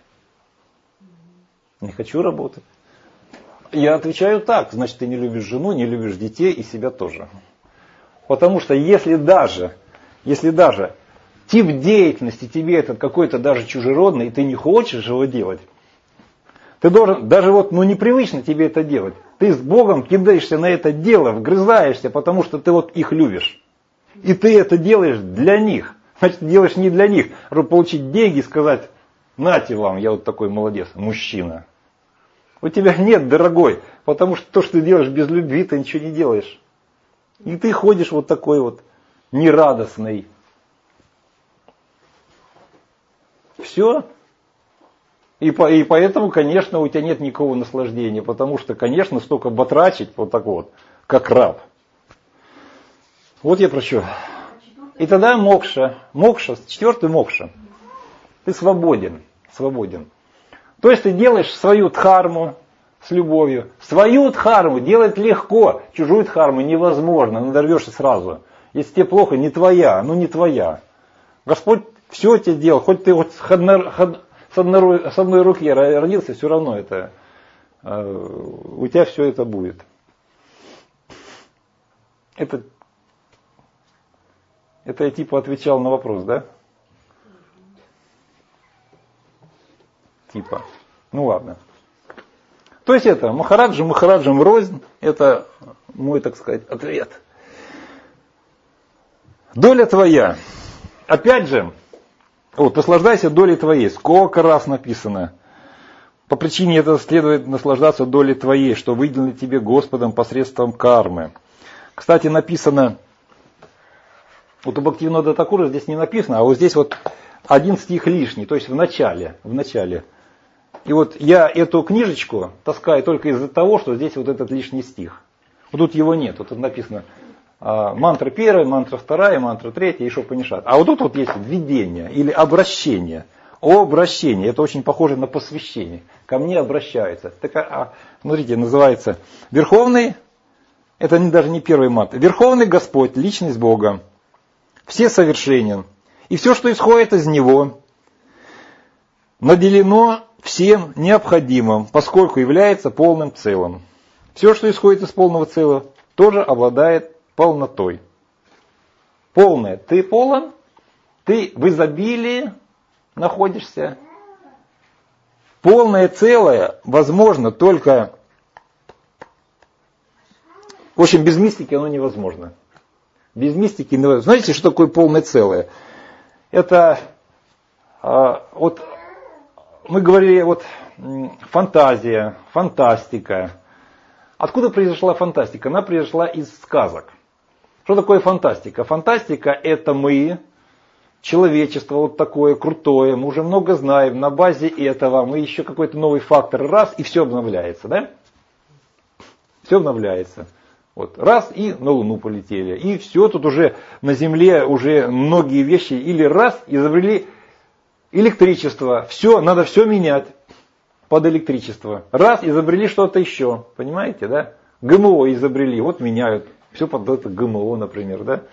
[SPEAKER 1] Не хочу работать. Я отвечаю так, значит ты не любишь жену, не любишь детей и себя тоже. Потому что если даже тип деятельности тебе этот какой-то даже чужеродный, и ты не хочешь его делать, ты должен, даже вот непривычно тебе это делать, ты с Богом кидаешься на это дело, вгрызаешься, потому что ты вот их любишь. И ты это делаешь для них. Значит, ты делаешь не для них, чтобы получить деньги и сказать, нате вам, я вот такой молодец, мужчина. У тебя нет, дорогой, потому что то, что ты делаешь без любви, ты ничего не делаешь. И ты ходишь вот такой вот нерадостный. Все. И поэтому, конечно, у тебя нет никакого наслаждения, потому что, конечно, столько батрачить вот так вот, как раб. Вот я про что. И тогда мокша, 4-й мокша. Ты свободен. То есть ты делаешь свою дхарму с любовью. Свою дхарму делать легко, чужую дхарму невозможно, надорвешься сразу. Если тебе плохо, не твоя, не твоя. Господь все тебе делал, хоть ты вот с одной руки родился, все равно это, у тебя все это будет. Это я типа отвечал на вопрос, да? Типа. Ну ладно. То есть это Махараджам рознь, это мой, так сказать, ответ. Доля твоя. Опять же, вот, наслаждайся долей твоей. Сколько раз написано. По причине этого следует наслаждаться долей твоей, что выделено тебе Господом посредством кармы. Кстати, написано, вот у Бхактивинода Такура здесь не написано, а вот здесь вот один стих лишний, то есть в начале. И вот я эту книжечку таскаю только из-за того, что здесь вот этот лишний стих. Вот тут его нет, вот тут написано мантра первая, мантра вторая, мантра третья и Шопанишат. А вот тут вот есть введение или обращение. Обращение, это очень похоже на посвящение. Ко мне обращаются. Так, смотрите, называется Верховный, это даже не первый мантра. Верховный Господь, личность Бога, все совершенен. И все, что исходит из Него, наделено всем необходимым, поскольку является полным целым. Все, что исходит из полного целого, тоже обладает полнотой. Полное. Ты полон, ты в изобилии находишься. Полное целое возможно только... В общем, без мистики оно невозможно. Без мистики невозможно. Знаете, что такое полное целое? Это вот мы говорили, вот фантазия, фантастика. Откуда произошла фантастика? Она произошла из сказок. Что такое фантастика? Фантастика это мы, человечество вот такое крутое, мы уже много знаем, на базе этого мы еще какой-то новый фактор, раз, и все обновляется, да? Все обновляется. Вот, раз, и на Луну полетели. И все, тут уже на Земле уже многие вещи, или раз, изобрели электричество. Все, надо все менять под электричество. Раз, изобрели что-то еще. Понимаете, да? ГМО изобрели, вот меняют. Все под это ГМО, например, да?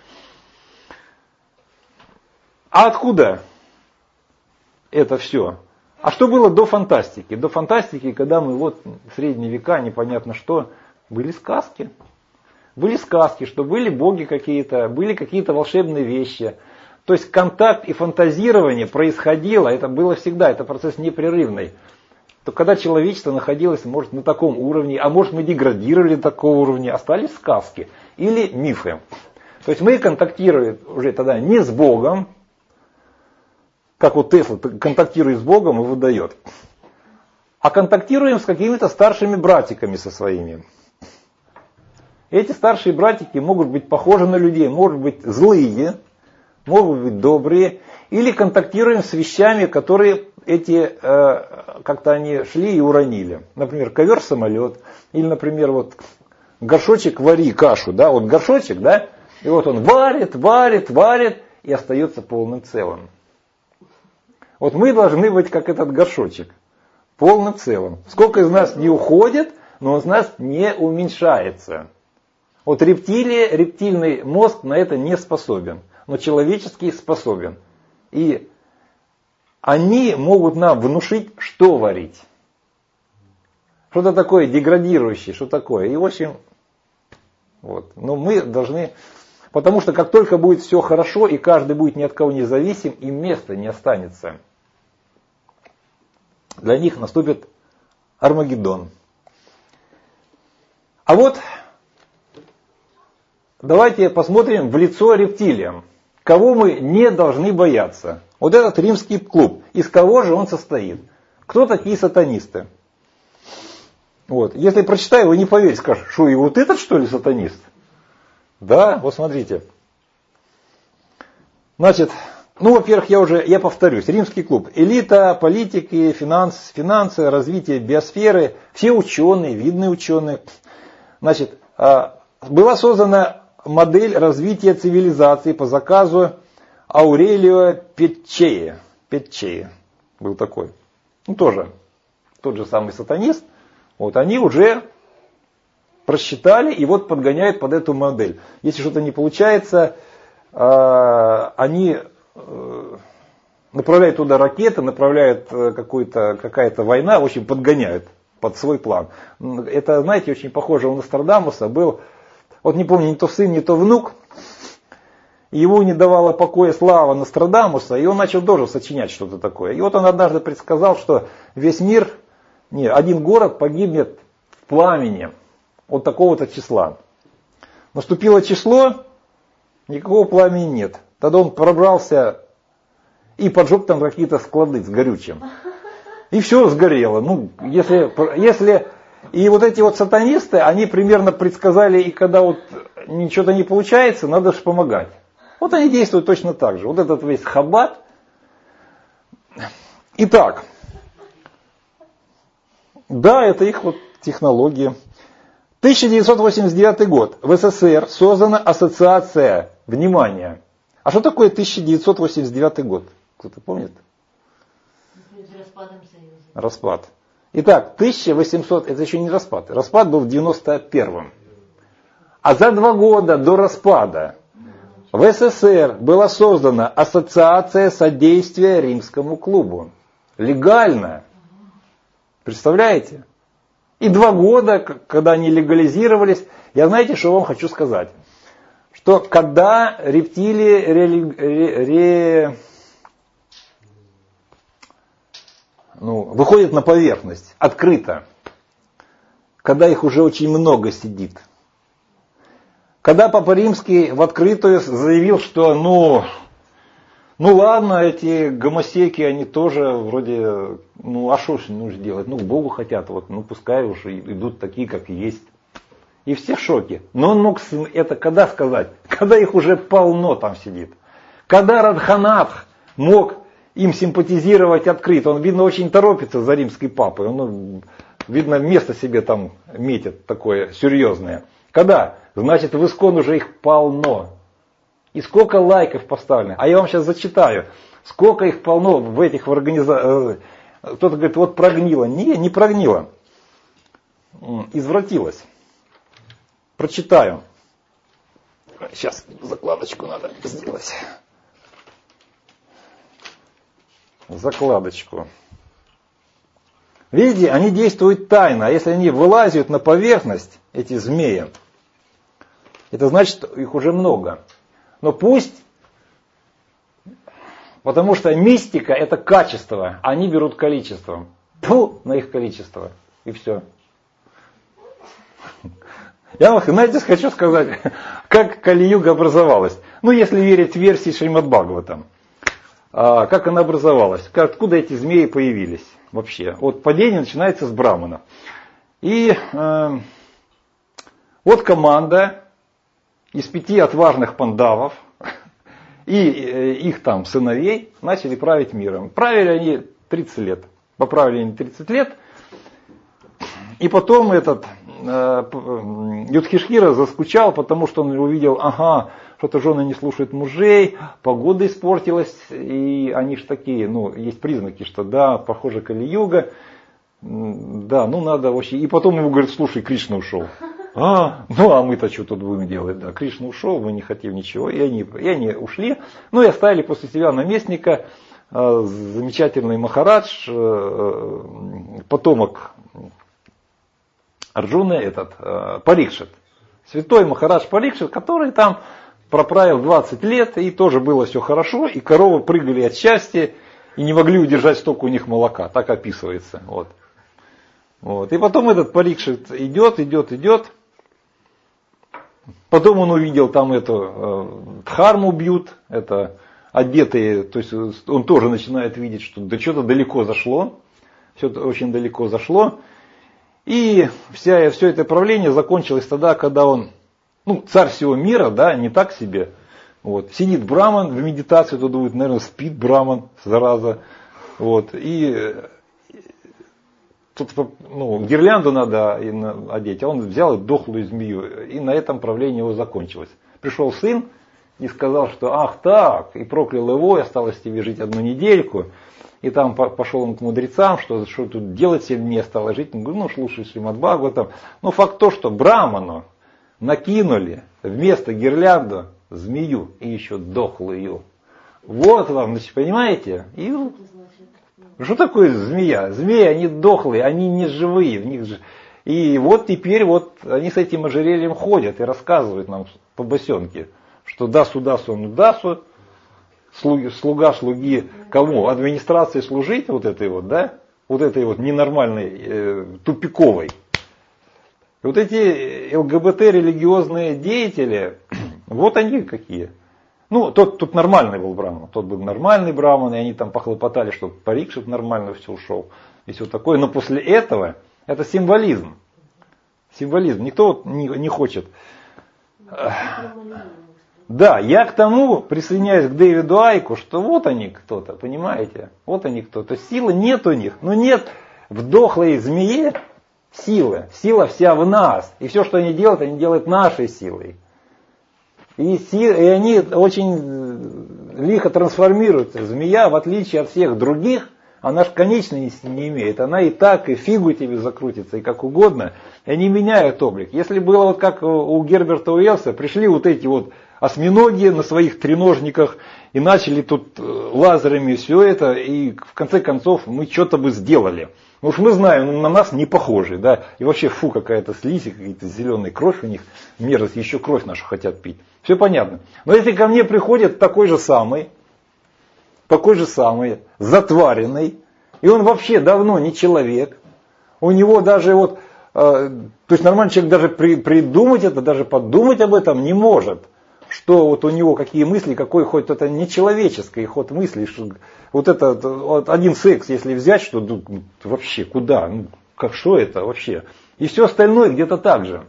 [SPEAKER 1] А откуда это все? А что было до фантастики? До фантастики, когда мы вот в средние века, непонятно что, были сказки. Были сказки, что были боги какие-то, были какие-то волшебные вещи. То есть контакт и фантазирование происходило, это было всегда, это процесс непрерывный. То когда человечество находилось, может, на таком уровне, а может, мы деградировали до такого уровня, остались сказки или мифы. То есть мы контактируем уже тогда не с Богом, как вот Тесла контактирует с Богом и выдает, а контактируем с какими-то старшими братиками со своими. Эти старшие братики могут быть похожи на людей, могут быть злые, могут быть добрые, или контактируем с вещами, которые эти, как-то они шли и уронили. Например, ковер-самолет, или, например, вот горшочек вари кашу, да, вот горшочек, да, и вот он варит, и остается полным целым. Вот мы должны быть как этот горшочек, полным целым. Сколько из нас не уходит, но из нас не уменьшается. Вот рептильный мозг на это не способен, но человеческий способен. И они могут нам внушить, что варить. Что-то такое деградирующее, что такое. И в общем, вот. Но мы должны, потому что как только будет все хорошо, и каждый будет ни от кого не зависим, им места не останется. Для них наступит Армагеддон. А вот давайте посмотрим в лицо рептилиям. Кого мы не должны бояться? Вот этот римский клуб. Из кого же он состоит? Кто такие сатанисты? Вот. Если прочитаю, вы не поверите, скажете, что и вот этот что ли сатанист? Да, вот смотрите. Значит, ну, во-первых, я повторюсь, римский клуб. Элита, политики, финансы, развитие биосферы, все ученые, видные ученые. Значит, была создана модель развития цивилизации по заказу Аурелио Петчея. Петчея был такой. Ну, тоже тот же самый сатанист. Вот, они уже просчитали и вот подгоняют под эту модель. Если что-то не получается, они направляют туда ракеты, направляют какая-то война, в общем, подгоняют под свой план. Это, знаете, очень похоже у Нострадамуса был вот не помню, не то сын, не то внук, ему не давала покоя слава Нострадамуса, и он начал тоже сочинять что-то такое. И вот он однажды предсказал, что весь мир, один город погибнет в пламени от такого-то числа. Наступило число, никакого пламени нет. Тогда он пробрался и поджег там какие-то склады с горючим. И все сгорело. Ну, если и вот эти вот сатанисты, они примерно предсказали, и когда вот ничего-то не получается, надо же помогать. Вот они действуют точно так же. Вот этот весь хаббат. Итак, да, это их вот технологии. 1989 год. В СССР создана ассоциация, внимание. А что такое 1989 год? Кто-то помнит?
[SPEAKER 3] С распадом Союза.
[SPEAKER 1] Распад. Итак, 1800, это еще не распад. Распад был в 91-м. А за 2 года до распада в СССР была создана ассоциация содействия Римскому клубу. Легально. Представляете? И 2 года, когда они легализировались, я знаете, что вам хочу сказать? Что когда рептилии выходят на поверхность, открыто, когда их уже очень много сидит, когда Папа Римский в открытую заявил, что ну ладно, эти гомосеки, они тоже вроде, а что ж нужно делать? К Богу хотят, пускай уж идут такие, как есть. И все в шоке. Но он мог это когда сказать? Когда их уже полно там сидит. Когда Радханатх мог им симпатизировать открыто. Он, видно, очень торопится за римской папой. Он, видно, место себе там метит такое серьезное. Когда? Значит, в Искон уже их полно. И сколько лайков поставлено. А я вам сейчас зачитаю. Сколько их полно в этих организациях. Кто-то говорит, вот прогнило. Не прогнило. Извратилось. Прочитаю. Сейчас закладочку надо сделать. Закладочку. Видите, они действуют тайно. А если они вылазят на поверхность, эти змеи, это значит, что их уже много. Но пусть, потому что мистика это качество, они берут количеством. Тьфу на их количество. И все. Я вам, знаете, хочу сказать, как Кали-юга образовалась. Если верить версии Шримад-Бхагаватам. Как она образовалась? Откуда эти змеи появились вообще? Вот падение начинается с Брамана. И вот команда из 5 отважных пандавов и их там сыновей начали править миром. Правили они 30 лет. Поправили они 30 лет. И потом этот Юдхишхира заскучал, потому что он увидел, что-то жены не слушают мужей, погода испортилась, и они ж такие, есть признаки, что да, похоже Кали-юга, да, надо вообще. И потом ему говорят, слушай, Кришна ушел. А мы-то что тут будем делать? Да, Кришна ушел, мы не хотим ничего. И они ушли, и оставили после себя наместника, замечательный Махарадж, потомок Арджуны, Парикшит. Святой Махарадж Парикшит, который там проправил 20 лет, и тоже было все хорошо, и коровы прыгали от счастья, и не могли удержать столько у них молока. Так описывается. И потом этот Парикшит идет. Потом он увидел там эту Дхарму бьют, это одетые, то есть он тоже начинает видеть, что что-то далеко зашло, все очень далеко зашло. И все это правление закончилось тогда, когда он, царь всего мира, да, не так себе. Сидит Браман в медитации, то думает, наверное, спит Браман, зараза. И тут гирлянду надо одеть, а он взял дохлую змею, и на этом правление его закончилось. Пришел сын и сказал, что ах так, и проклял его, и осталось тебе жить 1 недельку. И там пошел он к мудрецам, что тут делать 7 дней стало жить. Он говорит, слушай, Шримад-Бхагаватам. Но факт то, что Браману накинули вместо гирлянду змею и еще дохлую. Вот вам, понимаете? Что такое змея? Змеи, они дохлые, они не живые. В них же... И вот теперь вот они с этим ожерельем ходят и рассказывают нам по босенке, что дасу дасу, слуга слуги кому? Администрации служить вот этой вот, да? Вот этой вот ненормальной, тупиковой. И вот эти ЛГБТ-религиозные деятели, вот они какие. Ну, тут нормальный был браман, тот был нормальный браман, и они там похлопотали, чтобы парик, чтобы нормально все ушел. И все такое. Но после этого, это символизм. Символизм. Никто вот не хочет. Да, я к тому присоединяюсь к Дэвиду Айку, что вот они кто-то, понимаете? Вот они кто-то. Силы нет у них. Но нет в дохлой змее силы. Сила вся в нас. И все, что они делают нашей силой. И они очень лихо трансформируются. Змея, в отличие от всех других, она же конечности не имеет. Она и так, и фигу тебе закрутится, и как угодно. И они меняют облик. Если было вот как у Герберта Уэллса, пришли вот эти вот осьминоги на своих треножниках и начали тут лазерами все это, и в конце концов мы что-то бы сделали. Ну уж мы знаем, на нас не похожи, да, и вообще фу, какая-то слизь, какая-то зеленая кровь у них, мерзость, еще кровь нашу хотят пить. Все понятно. Но если ко мне приходит такой же самый, затваренный, и он вообще давно не человек, у него даже вот, то есть нормальный человек даже придумать это, даже подумать об этом не может. Что вот у него какие мысли, какой хоть это нечеловеческий ход мыслей, что вот это вот один секс, если взять, что вообще куда, что это вообще, и все остальное где-то так же.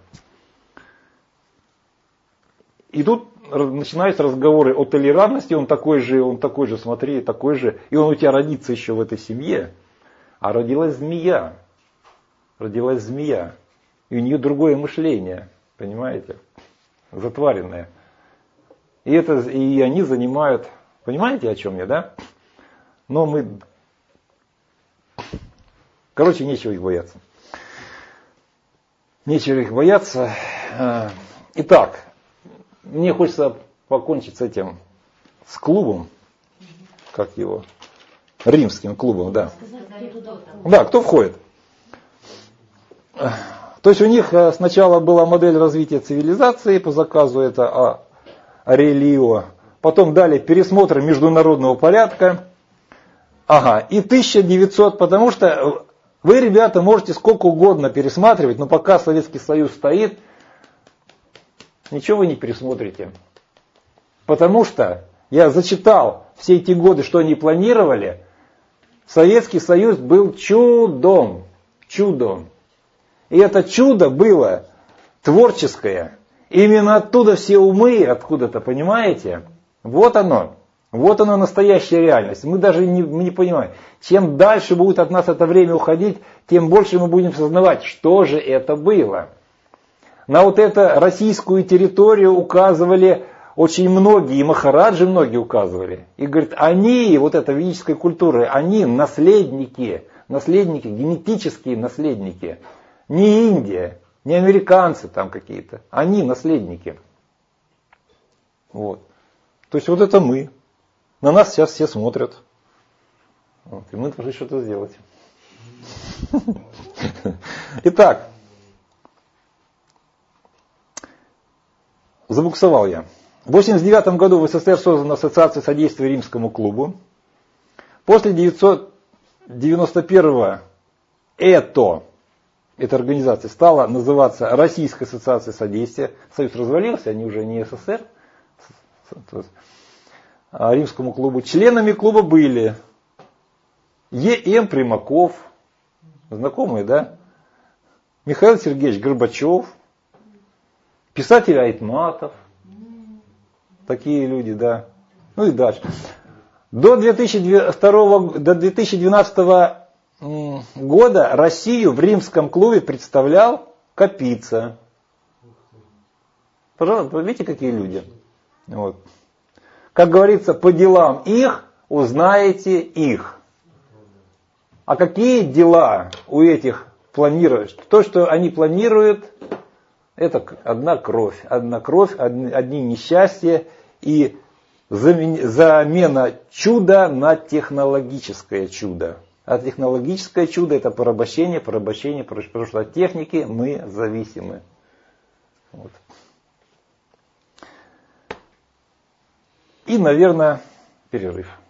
[SPEAKER 1] И тут начинаются разговоры о толерантности, он такой же, смотри, такой же, и он у тебя родится еще в этой семье, а родилась змея, и у нее другое мышление, понимаете, затваренное. И они занимают, понимаете, о чем я, да? Но нечего их бояться. Итак, мне хочется покончить с этим, с клубом, как его, римским клубом, да. Да, кто входит? То есть у них сначала была модель развития цивилизации по заказу, это Арелио. Потом дали пересмотр международного порядка. И 1900, потому что вы, ребята, можете сколько угодно пересматривать, но пока Советский Союз стоит, ничего вы не пересмотрите. Потому что я зачитал все эти годы, что они планировали. Советский Союз был чудом. И это чудо было творческое. Именно оттуда все умы, откуда-то, понимаете? Вот оно настоящая реальность. Мы даже не понимаем. Чем дальше будет от нас это время уходить, тем больше мы будем сознавать, что же это было. На вот эту российскую территорию указывали очень многие, и махараджи многие указывали. И говорят, они, вот эта ведическая культура, они наследники, генетические наследники. Не Индия. Не американцы там какие-то, они наследники. Вот. То есть вот это мы. На нас сейчас все смотрят. Вот. И мы должны что-то сделать. Итак, забуксовал я. В 1989 году в СССР создана Ассоциация содействия Римскому клубу. После 1991 эта организация стала называться Российская ассоциация содействия. Союз развалился, они уже не СССР, а Римскому клубу. Членами клуба были Е.М. Примаков, знакомые, да? Михаил Сергеевич Горбачев, писатель Айтматов, такие люди, да. Ну и дальше. До 2012 года Россию в Римском клубе представлял Капица. Пожалуйста, видите, какие люди? Вот. Как говорится, по делам их узнаете их. А какие дела у этих планируют? То, что они планируют, это одна кровь, одни несчастья и замена чуда на технологическое чудо. А технологическое чудо это порабощение, потому что от техники мы зависимы. Вот. И, наверное, перерыв.